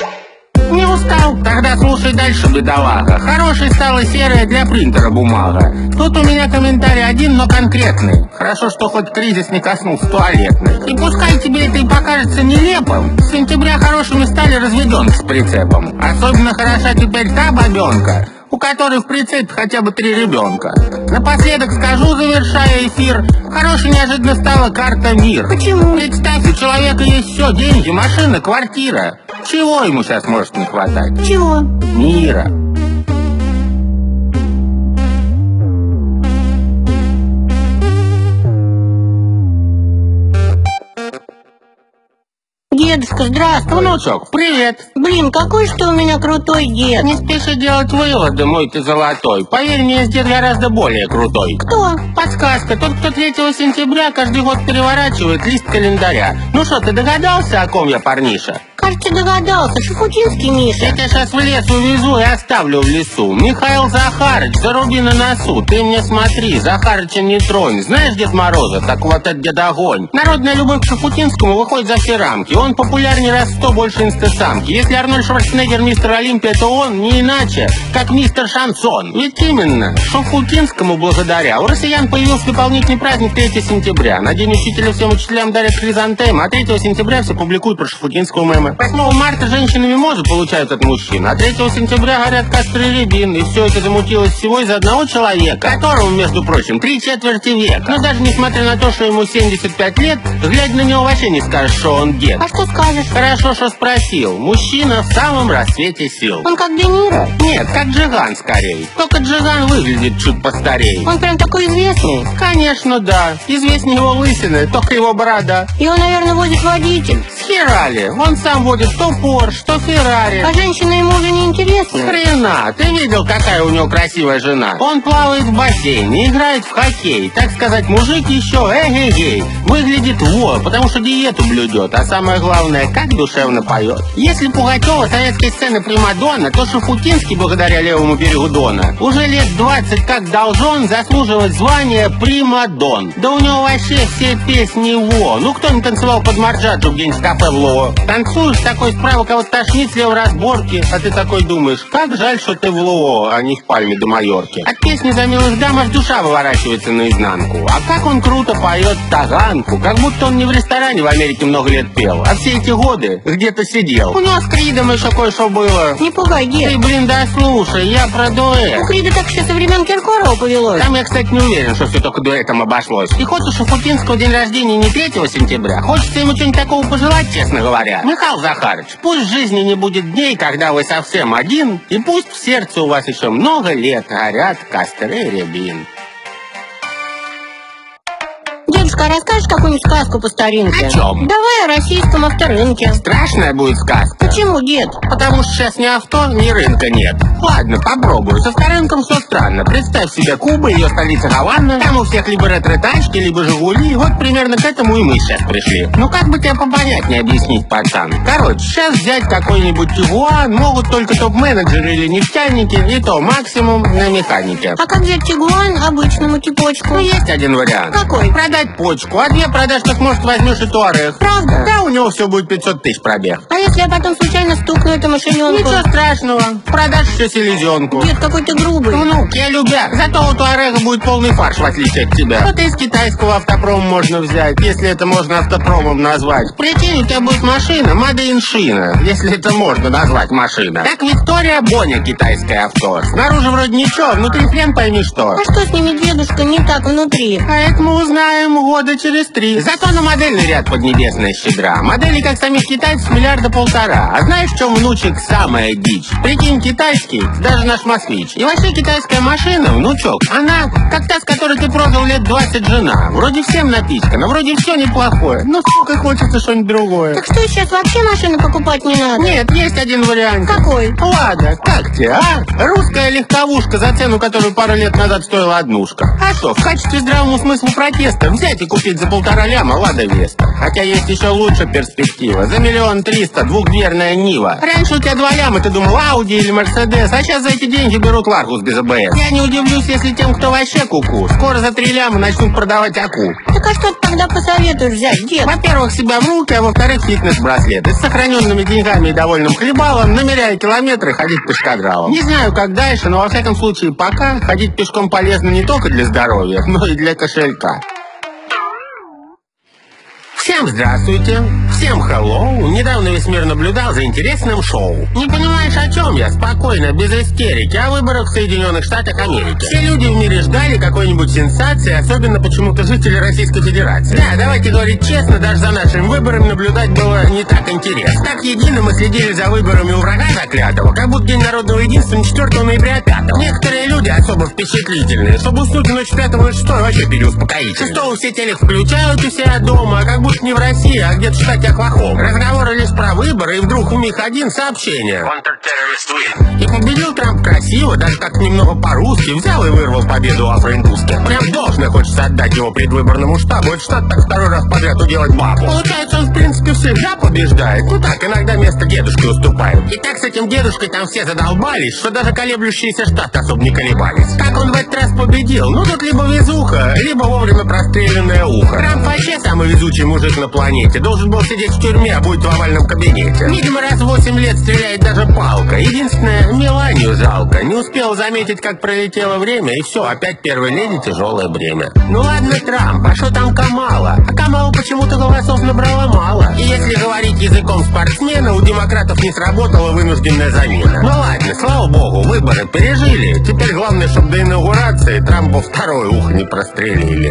Не устал? Тогда слушай дальше, бедолага. Хорошей стала серая для принтера бумага. Тут у меня комментарий один, но конкретный. Хорошо, что хоть кризис не коснулся туалетных. И пускай тебе это и покажется нелепым, с сентября хорошими стали разведенки с прицепом. Особенно хороша теперь та бабенка, у которой в прицепе хотя бы три ребенка. Напоследок скажу, завершая эфир, хорошей неожиданно стала карта МИР. Почему? Представь, у человека есть все: деньги, машина, квартира. Чего ему сейчас может не хватать? Чего? Мира. Дедушка, здравствуй. Внучок, привет. Блин, какой же ты у меня крутой дед. Не спеши делать выводы, мой ты золотой. Поверь мне, есть дед гораздо более крутой. Кто? Подсказка. Тот, кто третьего сентября каждый год переворачивает лист календаря. Ну что, ты догадался, о ком я, парниша? Кажется, догадался. Шафутинский Миша. Я тебя сейчас в лес увезу и оставлю в лесу. Михаил Захарыч, заруби на носу. Ты мне смотри, Захарыча не тронь. Знаешь Дед Мороза? Так вот это дед огонь. Народная любовь к Шафутинскому выходит за все рамки. Он популярнее раз в сто больше инстасамки. Если Арнольд Шварценеггер мистер Олимпия, то он не иначе, как мистер Шансон. Ведь именно Шафутинскому благодаря у россиян появился дополнительный праздник третьего сентября. На День учителя всем учителям дарят хризантемы, а третьего сентября все публикуют про Шафутинского мемы. восьмого марта женщины мимозы получают от мужчин, а третьего сентября горят костры рябин. И все это замутилось всего из одного человека, которому, между прочим, три четверти века. Но даже несмотря на то, что ему семьдесят пять лет, глядя на него вообще не скажешь, что он дед. А что скажешь? Хорошо, что спросил. Мужчина в самом рассвете сил. Он как Де Ниро? Нет, как Джиган скорее. Только Джиган выглядит чуть постарее. Он прям такой известный? Конечно, да. Известнее его лысины, только его борода. И он, наверное, водит водитель. Схерали. Он сам водит то Порш, то Феррари. А женщина ему уже не интересна? Хрена. Ты видел, какая у него красивая жена? Он плавает в бассейне, играет в хоккей. Так сказать, мужик еще эгегей. Выглядит во, потому что диету блюдет. А самое главное, как душевно поет. Если Пугачева советской сцены примадонна, то Шафутинский, благодаря левому берегу Дона, уже лет двадцать как должен заслуживать звания примадон. Да у него вообще все песни во. Ну кто не танцевал под Марджаджу где-нибудь в кафе в Лово? Танцуешь Вдруг такой справа кого-то тошнит слева разборки, а ты такой думаешь, как жаль, что ты в Лоо, а не в Пальме де Майорке. От песни за милых дам аж душа выворачивается наизнанку. А как он круто поет таганку, как будто он не в ресторане в Америке много лет пел, а все эти годы где-то сидел. У нас с Кридом еще кое-что было. Не пугай, дед. Ты, блин, да слушай, я про дуэт. У Крида так еще со времен Киркорова повелось. Там я, кстати, не уверен, что все только дуэтом обошлось. И хоть у Шуфутинского день рождения не третьего сентября, хочется ему что-нибудь такого пожелать, честно говоря. Михаил Захарович, пусть в жизни не будет дней, когда вы совсем один, и пусть в сердце у вас еще много лет горят костры рябин. Дедушка, а расскажешь какую-нибудь сказку по старинке? О чем? Давай о российском авторынке. Страшная будет сказка. Почему, дед? Потому что сейчас ни авто, ни рынка нет. Ладно, попробую. Со вторынком все странно. Представь себе Куба, ее столица Гавана. Там у всех либо ретро-тачки, либо Жигули. Вот примерно к этому и мы сейчас пришли. Ну как бы тебе попонятнее объяснить, пацан? Короче, сейчас взять какой-нибудь Тигуан могут только топ-менеджеры или нефтяники, и то максимум на механике. А как взять Тигуан обычному типочку? Ну, есть один вариант. Какой? Продать почку, а две продашь, что сможет возьмешь и Туарег. Правда? Да, у него все будет пятьсот тысяч пробег. А если я потом случайно стукну эту машиненку? Ничего страшного, продашь еще селезенку. Дед, какой ты грубый. Внук, я любя. Зато у Туарега будет полный фарш, в отличие от тебя. Вот из китайского автопрома можно взять, если это можно автопромом назвать. Прикинь, у тебя будет машина Made in China, если это можно назвать машина. Так Виктория Боня, китайское авто. Снаружи вроде ничего, внутри хрен пойми что. А что с ними, дедушка, не так внутри? А это мы узнаем года через три. Зато на модельный ряд поднебесная щедра. Модели, как самих китайцев, миллиарда полтора. А знаешь, в чем, внучек, самая дичь? Прикинь, китайский, даже наш москвич. И вообще китайская машина, внучок, она, как та, с которой ты продал лет двадцать жена. Вроде всем напичкана, вроде все неплохое, но сколько хочется что-нибудь другое. Так что, сейчас вообще машину покупать не надо? Нет, есть один вариант. Какой? Лада, как тебе, а? Русская легковушка, за цену которую пару лет назад стоила однушка. А что, в качестве здравому смыслу протеста взять и купить за полтора ляма Лада Веста. Хотя есть еще лучше перспектива. За миллион триста двухдверная Нива. Раньше у тебя два ляма, ты думал Ауди или Мерседес, а сейчас за эти деньги берут Ларгус без АБС. Я не удивлюсь, если тем, кто вообще куку, скоро за три ляма начнут продавать АКУ. Так а что ты тогда посоветуешь взять, дед? Во-первых, себя в руки, а во-вторых, фитнес-браслеты. С сохраненными деньгами и довольным хлебалом, намеряя километры, ходить пешкодралом. Не знаю, как дальше, но во всяком случае пока ходить пешком полезно не только для здоровья, но и для кошелька. Всем здравствуйте, всем hello. Недавно весь мир наблюдал за интересным шоу. Не понимаешь, о чем я? Спокойно, без истерики, о выборах в Соединенных Штатах Америки. Все люди в мире ждали какой-нибудь сенсации, особенно почему-то жители Российской Федерации. Да, давайте говорить честно, даже за нашими выборами наблюдать было не так интересно. Так едино мы следили за выборами у врага заклятого, как будто День народного единства четвёртого ноября пятого. Некоторые люди особо впечатлительные, чтобы уснуть ночь пятого на шестое вообще переуспокоить. Шестого все телек включают у себя дома, а как будто не в России, а где-то в штате Оклахома. Разговоры лишь про выборы, и вдруг у них один сообщение. И победил Трамп красиво, даже как немного по-русски, взял и вырвал победу у афроиндусских. Прям должно хочется отдать его предвыборному штабу, и в штат так второй раз подряд уделать бабу. Получается, он в принципе всегда побеждает. Ну так, иногда место дедушки уступает. И так с этим дедушкой там все задолбались, что даже колеблющиеся штаты особо не колебались. Как он в этот раз победил? Ну тут либо везуха, либо вовремя простреленное ухо. Трамп вообще самый везучий мужик на планете. Должен был сидеть в тюрьме, а будет в овальном кабинете. Видимо, раз в восемь лет стреляет даже палка. Единственное, Меланию жалко. Не успел заметить, как пролетело время, и все, опять первой леди тяжелое бремя. Ну ладно, Трамп, а что там Камала? А Камала почему-то голосов набрала мало. И если говорить языком спортсмена, у демократов не сработала вынужденная замена. Ну ладно, слава богу, выборы пережили. Теперь главное, чтобы до инаугурации Трампу второе ухо не прострелили.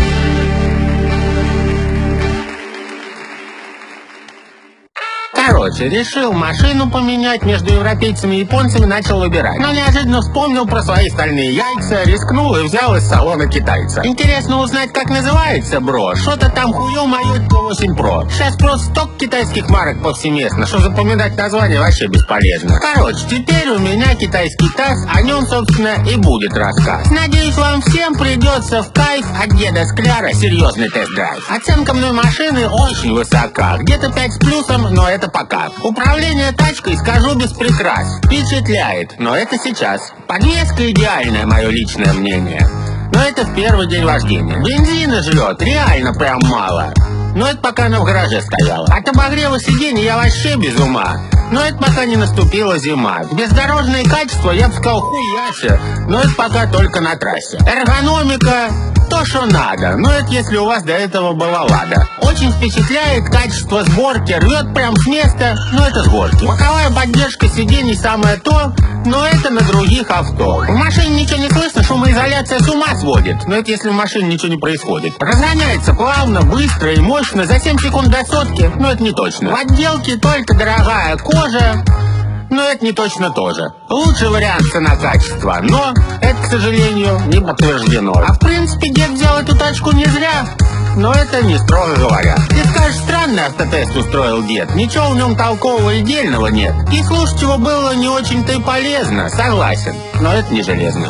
Короче, Короче, решил машину поменять, между европейцами и японцами начал выбирать. Но неожиданно вспомнил про свои стальные яйца, рискнул и взял из салона китайца. Интересно узнать, как называется, бро? Что-то там хуё моё восемь про. Сейчас просто сток китайских марок повсеместно, что запоминать название вообще бесполезно. Короче, теперь у меня китайский таз, о нем, собственно, и будет рассказ. Надеюсь, вам всем придется в кайф от деда Скляра серьезный тест-драйв. Оценка мной машины очень высока, где-то пять с плюсом, но это пока. Управление тачкой, скажу без прикрас, впечатляет, но это сейчас. Подвеска идеальная, мое личное мнение. Но это в первый день вождения. Бензина жрет, реально прям мало. Но это пока она в гараже стояла. От обогрева сиденья я вообще без ума. Но это пока не наступила зима. Бездорожные качества, я бы сказал, хуяся. Но это пока только на трассе. Эргономика, то, что надо. Но это если у вас до этого была Лада. Очень впечатляет качество сборки. Рвет прям с места, но это с горки. Боковая поддержка сидений самое то, но это на других авто. В машине ничего не слышно, шумоизоляция с ума сводит. Но это если в машине ничего не происходит. Разгоняется плавно, быстро и мощно, за семь секунд до сотки, но это не точно. В отделке только дорогая кожа, но это не точно тоже. Лучший вариант цена-качество, но это, к сожалению, не подтверждено. А в принципе, дед взял эту тачку не зря, но это не строго говоря. Ты скажешь, странный автотест устроил дед, ничего в нем толкового и дельного нет. И слушать его было не очень-то и полезно, согласен, но это не железно.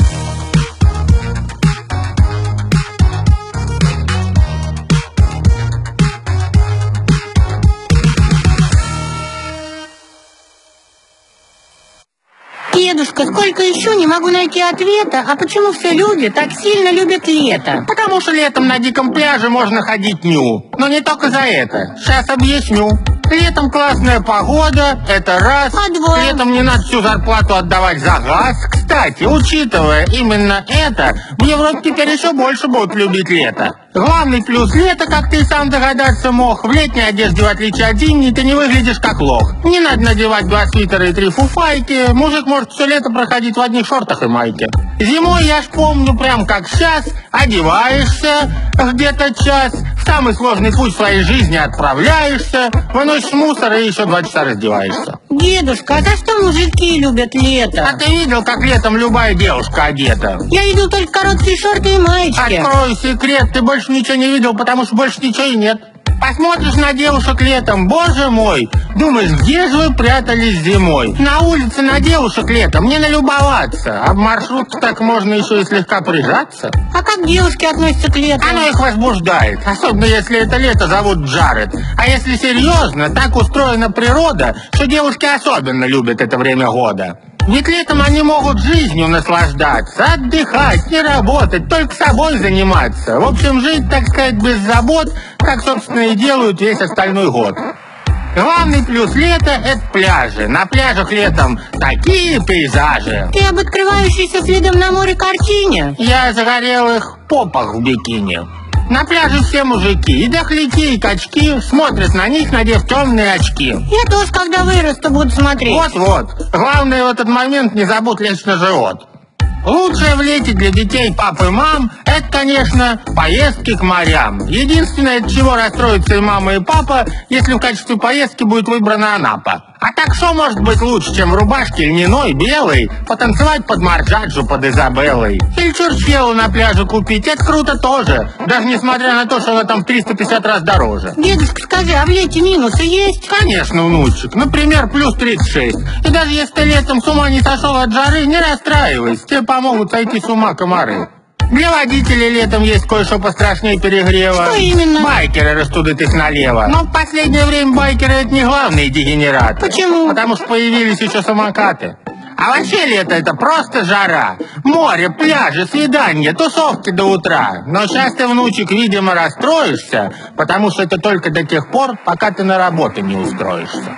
Дедушка, сколько еще не могу найти ответа, а почему все люди так сильно любят лето? Потому что летом на диком пляже можно ходить ню. Но не только за это. Сейчас объясню. Летом классная погода, это раз. А два? Летом не надо всю зарплату отдавать за газ. Кстати, учитывая именно это, в Европе теперь еще больше будут любить лето. Главный плюс лета, как ты и сам догадаться мог, в летней одежде, в отличие от зимней, ты не выглядишь как лох. Не надо надевать два свитера и три фуфайки. Мужик может все лето проходить в одних шортах и майке. Зимой, я ж помню, прям как сейчас, одеваешься где-то час, в самый сложный путь в своей жизни отправляешься, выносишь мусор и еще два часа раздеваешься. Дедушка, а за что мужики любят лето? А ты видел, как летом любая девушка одета? Я видел только короткие шорты и маечки. Открой секрет, ты больше ничего не видел, потому что больше ничего и нет. Посмотришь на девушек летом, боже мой, думаешь, где же вы прятались зимой? На улице на девушек летом не налюбоваться, а в маршрутке так можно еще и слегка прижаться. А как девушки относятся к лету? Оно их возбуждает, особенно если это лето зовут Джаред. А если серьезно, так устроена природа, что девушки особенно любят это время года. Ведь летом они могут жизнью наслаждаться, отдыхать, не работать, только собой заниматься. В общем, жить, так сказать, без забот, как, собственно, и делают весь остальной год. Главный плюс лета – это пляжи. На пляжах летом такие пейзажи. Ты об открывающейся с видом на море картине? Я о загорелых попах в бикини. На пляже все мужики, и дохляки, и качки, смотрят на них, надев темные очки. Я тоже, когда вырасту, буду смотреть. Вот-вот. Главное в этот момент не забудь лечь на живот. Лучшее в лете для детей, пап и мам, это, конечно, поездки к морям. Единственное, от чего расстроятся и мама, и папа, если в качестве поездки будет выбрана Анапа. А так что может быть лучше, чем в рубашке льняной, белой, потанцевать под Марджаджу, под Изабеллой? Или чурчхелу на пляже купить, это круто тоже, даже несмотря на то, что она там в триста пятьдесят раз дороже. Дедушка, скажи, а в лете минусы есть? Конечно, внучек, например, плюс тридцать шесть. И даже если ты летом с ума не сошел от жары, не расстраивайся, тебе помогут сойти с ума комары. Для водителей летом есть кое-что пострашнее перегрева. Что именно? Байкеры растудят их налево. Но в последнее время байкеры — это не главные дегенераты. Почему? Потому что появились еще самокаты. А вообще лето — это просто жара. Море, пляжи, свидания, тусовки до утра. Но сейчас ты, внучек, видимо, расстроишься, потому что это только до тех пор, пока ты на работу не устроишься.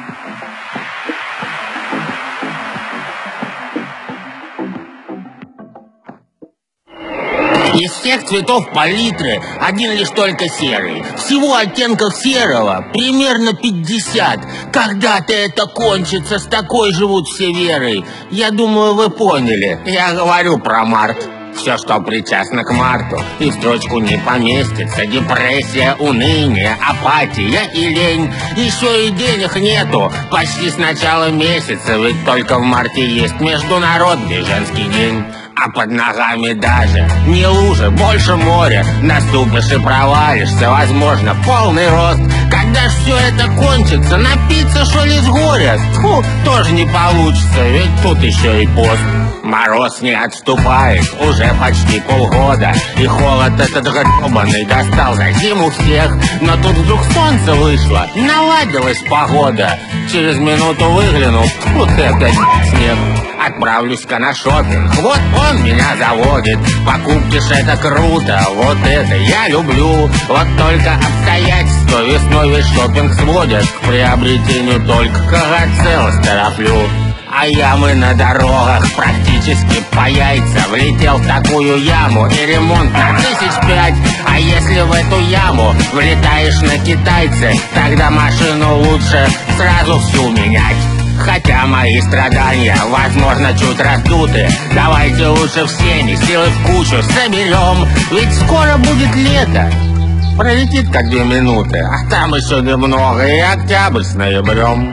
Из всех цветов палитры один лишь только серый. Всего оттенков серого примерно пятьдесят. Когда-то это кончится, с такой живут все верой. Я думаю, вы поняли. Я говорю про март. все, что причастно к марту, и в строчку не поместится. Депрессия, уныние, апатия и лень. Еще и денег нету почти с начала месяца, ведь только в марте есть международный женский день. А под ногами даже не лужа, больше моря. Наступишь и провалишься, возможно, в полный рост. Когда ж все это кончится, напиться что ли с горя? Фу, тоже не получится, ведь тут еще и пост. Мороз не отступает уже почти полгода, и холод этот гребаный достал за зиму всех. Но тут вдруг солнце вышло, и наладилась погода. Через минуту выглянул, вот это снег. Отправлюсь-ка на шопинг, вот он меня заводит. Покупки ж это круто, вот это я люблю. Вот только обстоятельства весной весь шопинг сводят к приобретению только КГЦ тороплю. А ямы на дорогах практически по яйца. Влетел в такую яму и ремонт на тысяч пять. А если в эту яму влетаешь на китайце, тогда машину лучше сразу всю менять. Хотя мои страдания, возможно, чуть раздуты. Давайте лучше всеми силы в кучу соберем, ведь скоро будет лето. Пролетит как две минуты, а там еще немного, и октябрь с ноябрем.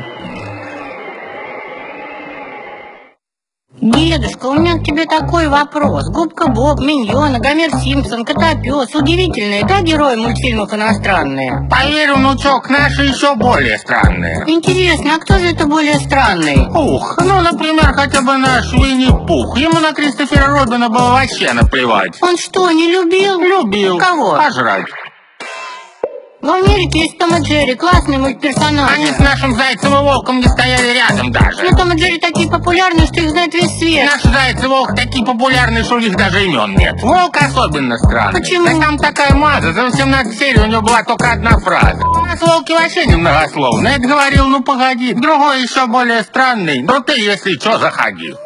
Дедушка, у меня к тебе такой вопрос. Губка Боб, Миньоны, Гомер Симпсон, Котопес. Удивительные, да, герои мультфильмов иностранные? Поверь, внучок, наши еще более странные. Интересно, а кто же это более странный? Ух, ну, например, хотя бы наш Винни-Пух. Ему на Кристофера Робина было вообще наплевать. Он что, не любил? Любил. Кого? Пожрать. В Америке есть Том и Джерри, классные мультперсонажи. Они с нашим Зайцем и Волком не стояли рядом даже. Но Том и Джерри такие популярные, что их знает весь свет. Наш Заяц и Волк такие популярные, что у них даже имен нет. Волк особенно странный. Почему? Да там такая маза, за восемнадцать серий у него была только одна фраза. У нас Волки вообще немногословно. Это говорил, ну погоди. Другой еще более странный, ну ты, если что, заходи.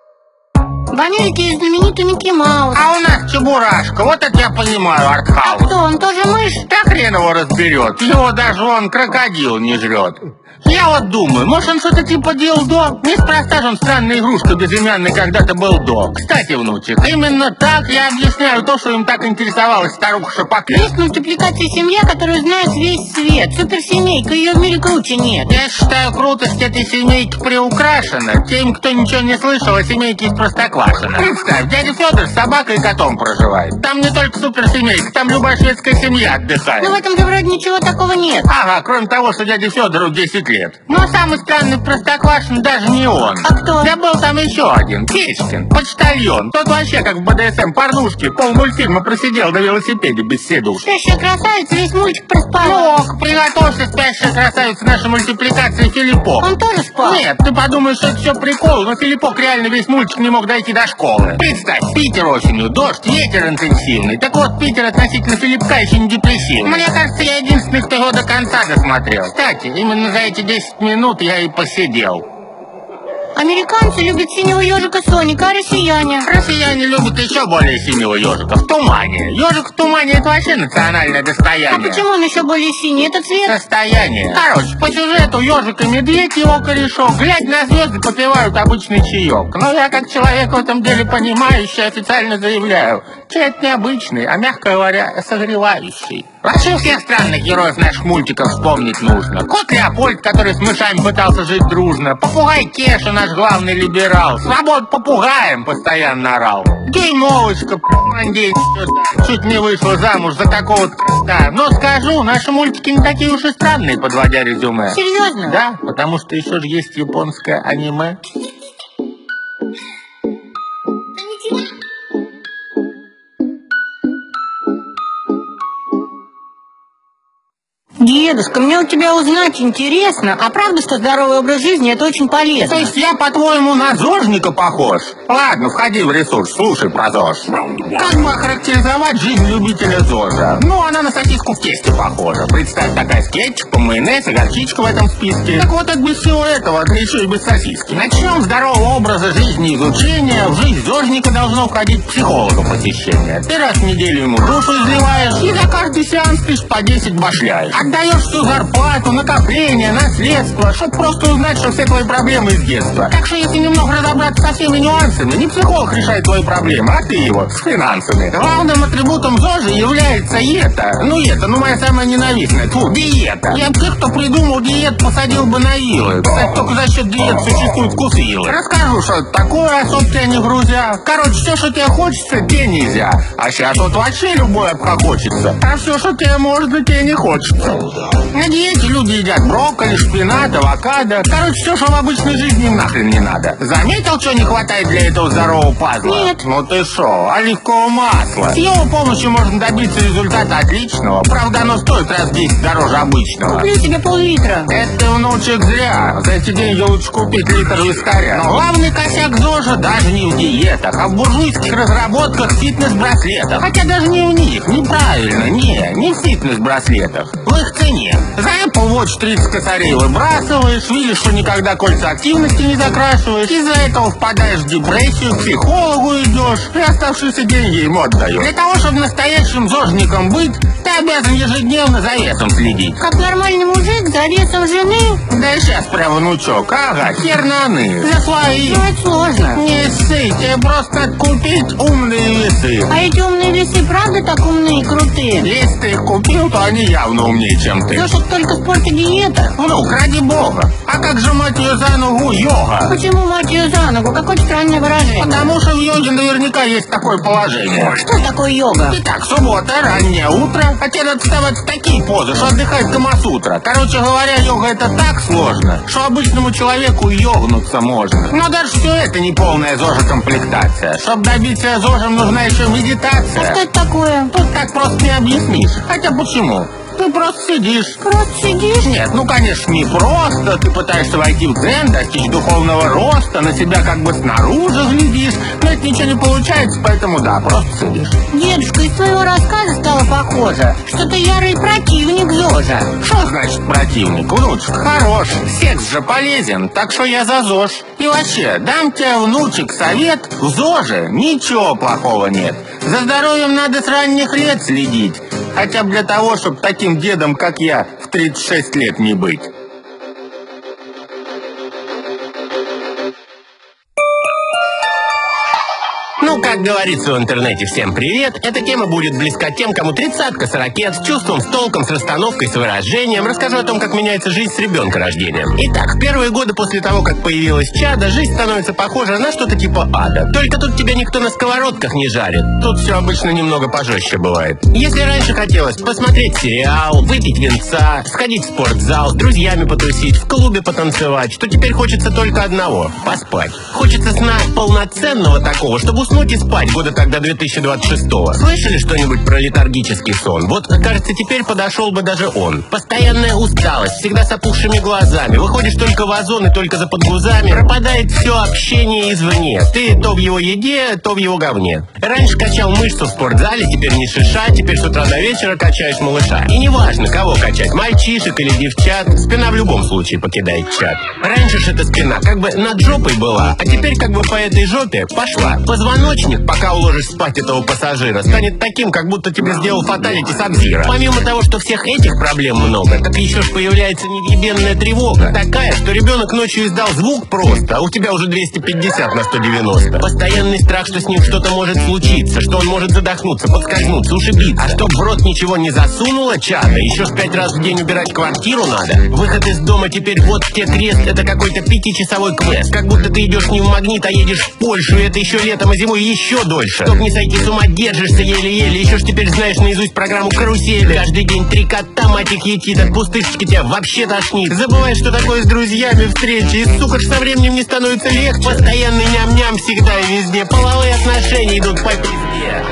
В Америке есть знаменитый Микки Маус. А у нас Чебурашка, вот это я понимаю, артхаус. А кто, он тоже мышь? Да хрен его разберет, его даже он крокодил не жрет. Я вот думаю, может он что-то типа дилдо? Неспроста же он странная игрушка безымянный когда-то был до. Кстати, внучек, именно так я объясняю то, что им так интересовалась старуха Шапоклев. Есть мультипликация «Семья», которую знает весь свет. Суперсемейка, ее в мире круче нет. Я считаю, крутость этой семейки приукрашена тем, кто ничего не слышал о семейке из Простоквашино. Представь, дядя Федор с собакой и котом проживает. Там не только суперсемейка, там любая шведская семья отдыхает. Но в этом же вроде ничего такого нет. Ага, кроме того, что дяде Федору десять лет. Но самый странный в Простоквашино даже не он. А кто? Да был там еще один, Печкин, почтальон. Тот вообще как в БДСМ порнушки, пол мультфильма просидел на велосипеде без сидушки. Спящая красавица весь мультик проспала. Ох, приготовься, спящая красавица нашей мультипликации Филиппок. Он тоже спал? Нет, ты подумаешь, что это все прикол, но Филиппок реально весь мультик не мог дойти до школы. Представь, Питер осенью, дождь, ветер интенсивный. Так вот, Питер относительно Филиппка еще не депрессивный. Мне кажется, я единственный, кто его до конца досмотрел. Кстати, именно за эти десять минут я и посидел. Американцы любят синего ежика Соника, а россияне? Россияне любят еще более синего ежика в тумане. Ежик в тумане — это вообще национальное достояние. А почему он еще более синий? Это цвет? Состояние. Короче, по сюжету ежик и медведь, его корешок, глядя на звезды, попивают обычный чаек. Но я, как человек в этом деле понимающий, официально заявляю, чай это не обычный, а, мягко говоря, согревающий. Вообще всех странных героев наших мультиков вспомнить нужно. Кот Леопольд, который с мышами пытался жить дружно. Попугай Кеша, наш главный либерал. Свобод попугаем постоянно орал. Дюймовочка, п***андей, чуть не вышла замуж за такого-то кота. Но скажу, наши мультики не такие уж и странные, подводя резюме. Серьезно? Да, потому что еще же есть японское аниме. Дедушка, мне у тебя узнать интересно, а правда, что здоровый образ жизни — это очень полезно? То есть я, по-твоему, на зожника похож? Ладно, входи в ресурс, слушай про ЗОЖ. Как бы охарактеризовать жизнь любителя ЗОЖа? Ну, она на сосиску в тесте похожа. Представь, такая с кетчупом, майонез и горчичка в этом списке. Так вот, это без всего этого, да еще и без сосиски. Начнем с здорового образа жизни и изучения. В жизнь зожника должно входить психолога посещение. Ты раз в неделю ему душу изливаешь, и за каждый сеанс ты по десять башляешь. Отдаешь отдаешь всю зарплату, накопление, наследство, чтобы просто узнать, что все твои проблемы из детства. Так что если немного разобраться со всеми нюансами, не психолог решает твои проблемы, а ты его с финансами. Главным атрибутом ЗОЖа является это. Ну это, ну моя самая ненавистная, фу, диета. Я тех, кто придумал диет, посадил бы на вилы. Кстати, только за счет диет существуют вкусвилы. Расскажу, что это такое, особо тебя не грузя. Короче, все, что тебе хочется, тебе нельзя. А сейчас вот вообще любое обхохочется. А все, что тебе можно, тебе не хочется. На диете люди едят брокколи, шпинат, авокадо. Короче, все, что в обычной жизни им нахрен не надо. Заметил, что не хватает для этого здорового пазла? Нет. Ну ты шо, оливкового масла. С его помощью можно добиться результата отличного. Правда, оно стоит раз в десять дороже обычного. Куплю себе пол-литра. Это, внучек, зря. За эти деньги лучше купить литр вискаря. Но главный косяк ЗОЖа даже не в диетах, а в буржуйских разработках фитнес-браслетов. Хотя даже не в них, неправильно, не, не в фитнес-браслетах. В их цене. За Apple Watch тридцать косарей выбрасываешь, видишь, что никогда кольца активности не закрашиваешь. Из-за этого впадаешь в депрессию, к психологу идешь, и оставшиеся деньги ему отдаешь. Для того, чтобы настоящим зожником быть, ты обязан ежедневно за весом следить. Как нормальный мужик за весом жены? Да и сейчас прям, внучок, ага, хер на ны, за свои. Ну это сложно. Не ссы, тебе просто надо купить умные весы. А эти умные весы правда так умные и крутые? Если ты их купил, то они явно умнее, чем ты. Ну, чтоб только спорт и диета. Внук, ради бога. А как же, мать ее, за ногу, йога? Почему мать ее за ногу? Какое странное выражение. Потому что в йоге наверняка есть такое положение. Что такое йога? Итак, суббота, раннее утро. А тебе надо вставать в такие позы, что отдыхает Камасутра. Короче говоря, йога это так сложно, что обычному человеку йогнуться можно. Но даже все это не полная ЗОЖа-комплектация. Чтобы добиться ЗОЖем, нужна еще медитация. А что это такое? Тут так просто не объяснишь. Хотя почему? Ты просто сидишь. Просто сидишь? Нет, ну конечно не просто. Ты пытаешься войти в дзен, достичь духовного роста, на себя как бы снаружи глядишь. Но это ничего не получается, поэтому да, просто сидишь. Дедушка, из твоего рассказа стало похоже, что ты ярый противник ЗОЖа. Что значит противник, внучек? Хорош. Секс же полезен, так что я за ЗОЖ. И вообще, дам тебе, внучек, совет. В ЗОЖе ничего плохого нет. За здоровьем надо с ранних лет следить. Хотя бы для того, чтобы таким дедом, как я, в тридцать шесть лет не быть. Ну, как говорится в интернете, всем привет. Эта тема будет близка тем, кому тридцатка, сорокет, с чувством, с толком, с расстановкой, с выражением. Расскажу о том, как меняется жизнь с ребенка рождением. Итак, в первые годы после того, как появилась чадо, жизнь становится похожа на что-то типа ада. Только тут тебя никто на сковородках не жарит. Тут все обычно немного пожестче бывает. Если раньше хотелось посмотреть сериал, выпить винца, сходить в спортзал, с друзьями потусить, в клубе потанцевать, то теперь хочется только одного – поспать. Хочется сна полноценного такого, чтобы уснуть и спать года тогда две тысячи двадцать шестого. Слышали что-нибудь про летаргический сон? Вот, кажется, теперь подошел бы даже он. Постоянная усталость, всегда с опухшими глазами. Выходишь только в озон и только за подгузами. Пропадает все общение извне. Ты то в его еде, то в его говне. Раньше качал мышцу в спортзале, теперь не шиша, теперь с утра до вечера качаешь малыша. И неважно, кого качать, мальчишек или девчат, спина в любом случае покидает чат. Раньше ж эта спина как бы над жопой была, а теперь как бы по этой жопе пошла. Позвоночник, пока уложишь спать этого пассажира, станет таким, как будто тебе сделал фаталити Сабзира. Помимо того, что всех этих проблем много, так еще ж появляется невъебенная тревога. Такая, что ребенок ночью издал звук просто, а у тебя уже двести пятьдесят на сто девяносто. Постоянный страх, что с ним что-то может случиться, что он может задохнуться, подскользнуться, ушибиться. А чтоб в рот ничего не засунуло чадо, еще ж пять раз в день убирать квартиру надо. Выход из дома теперь вот тебе крест, это какой-то пятичасовой квест. Как будто ты идешь не в Магнит, а едешь в Польшу, и это еще летом, а зимой еще дольше. Чтоб не сойти с ума, держишься еле-еле. Еще ж теперь знаешь наизусть программу «Карусель». Каждый день три кота, мать их етит, от пустышечки тебя вообще тошнит. Забываешь, что такое с друзьями встречи, и, сука, ж со временем не становится легче. Постоянный ням-ням всегда и везде. Половые отношения идут по пизде.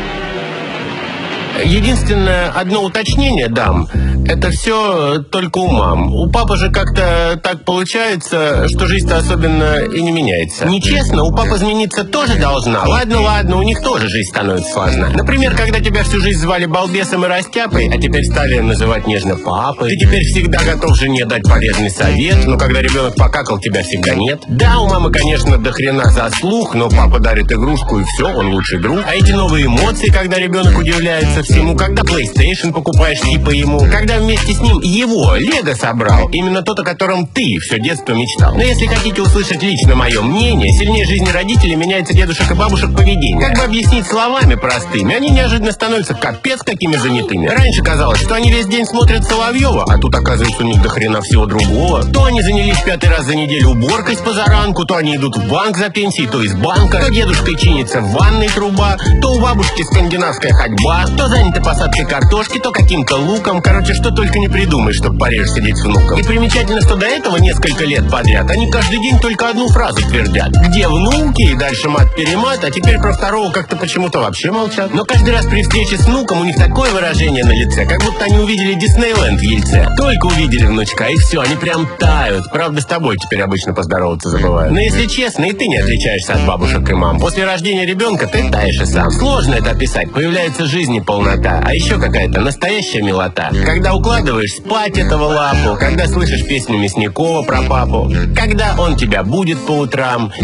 Единственное, одно уточнение дам. Это все только у мам. У папы же как-то так получается, что жизнь-то особенно и не меняется. Нечестно, у папы измениться тоже должна. Ладно, ладно, у них тоже жизнь становится сложна. Например, когда тебя всю жизнь звали балбесом и растяпой, а теперь стали называть нежно папой. Ты теперь всегда готов жене дать полезный совет, но когда ребенок покакал, тебя всегда нет. Да, у мамы, конечно, до хрена заслуг, но папа дарит игрушку и все, он лучший друг. А эти новые эмоции, когда ребенок удивляется всему, когда PlayStation покупаешь типа ему, когда вместе с ним его лего собрал. Именно тот, о котором ты все детство мечтал. Но если хотите услышать лично мое мнение, сильнее жизни родителей меняется дедушек и бабушек поведение. Как бы объяснить словами простыми, они неожиданно становятся капец какими занятыми. Раньше казалось, что они весь день смотрят Соловьева, а тут оказывается у них до хрена всего другого. То они занялись пятый раз за неделю уборкой с позаранку, то они идут в банк за пенсией, то из банка, то дедушкой чинится в ванной труба, то у бабушки скандинавская ходьба, то заняты посадкой картошки, то каким-то луком. Короче, что только не придумаешь, чтобы пореже сидеть с внуком. И примечательно, что до этого несколько лет подряд они каждый день только одну фразу твердят: где внуки? И дальше мат-перемат, а теперь про второго как-то почему-то вообще молчат. Но каждый раз при встрече с внуком у них такое выражение на лице, как будто они увидели Диснейленд в Ельце. Только увидели внучка, и все, они прям тают. Правда, с тобой теперь обычно поздороваться забывают. Но если честно, и ты не отличаешься от бабушек и мам. После рождения ребенка ты таешь и сам. Сложно это описать, появляется жизнь и полнота, а еще какая-то настоящая милота. Когда укладываешь спать этого лапу, когда слышишь песню Мясникова про папу, когда он тебя будет по утрам.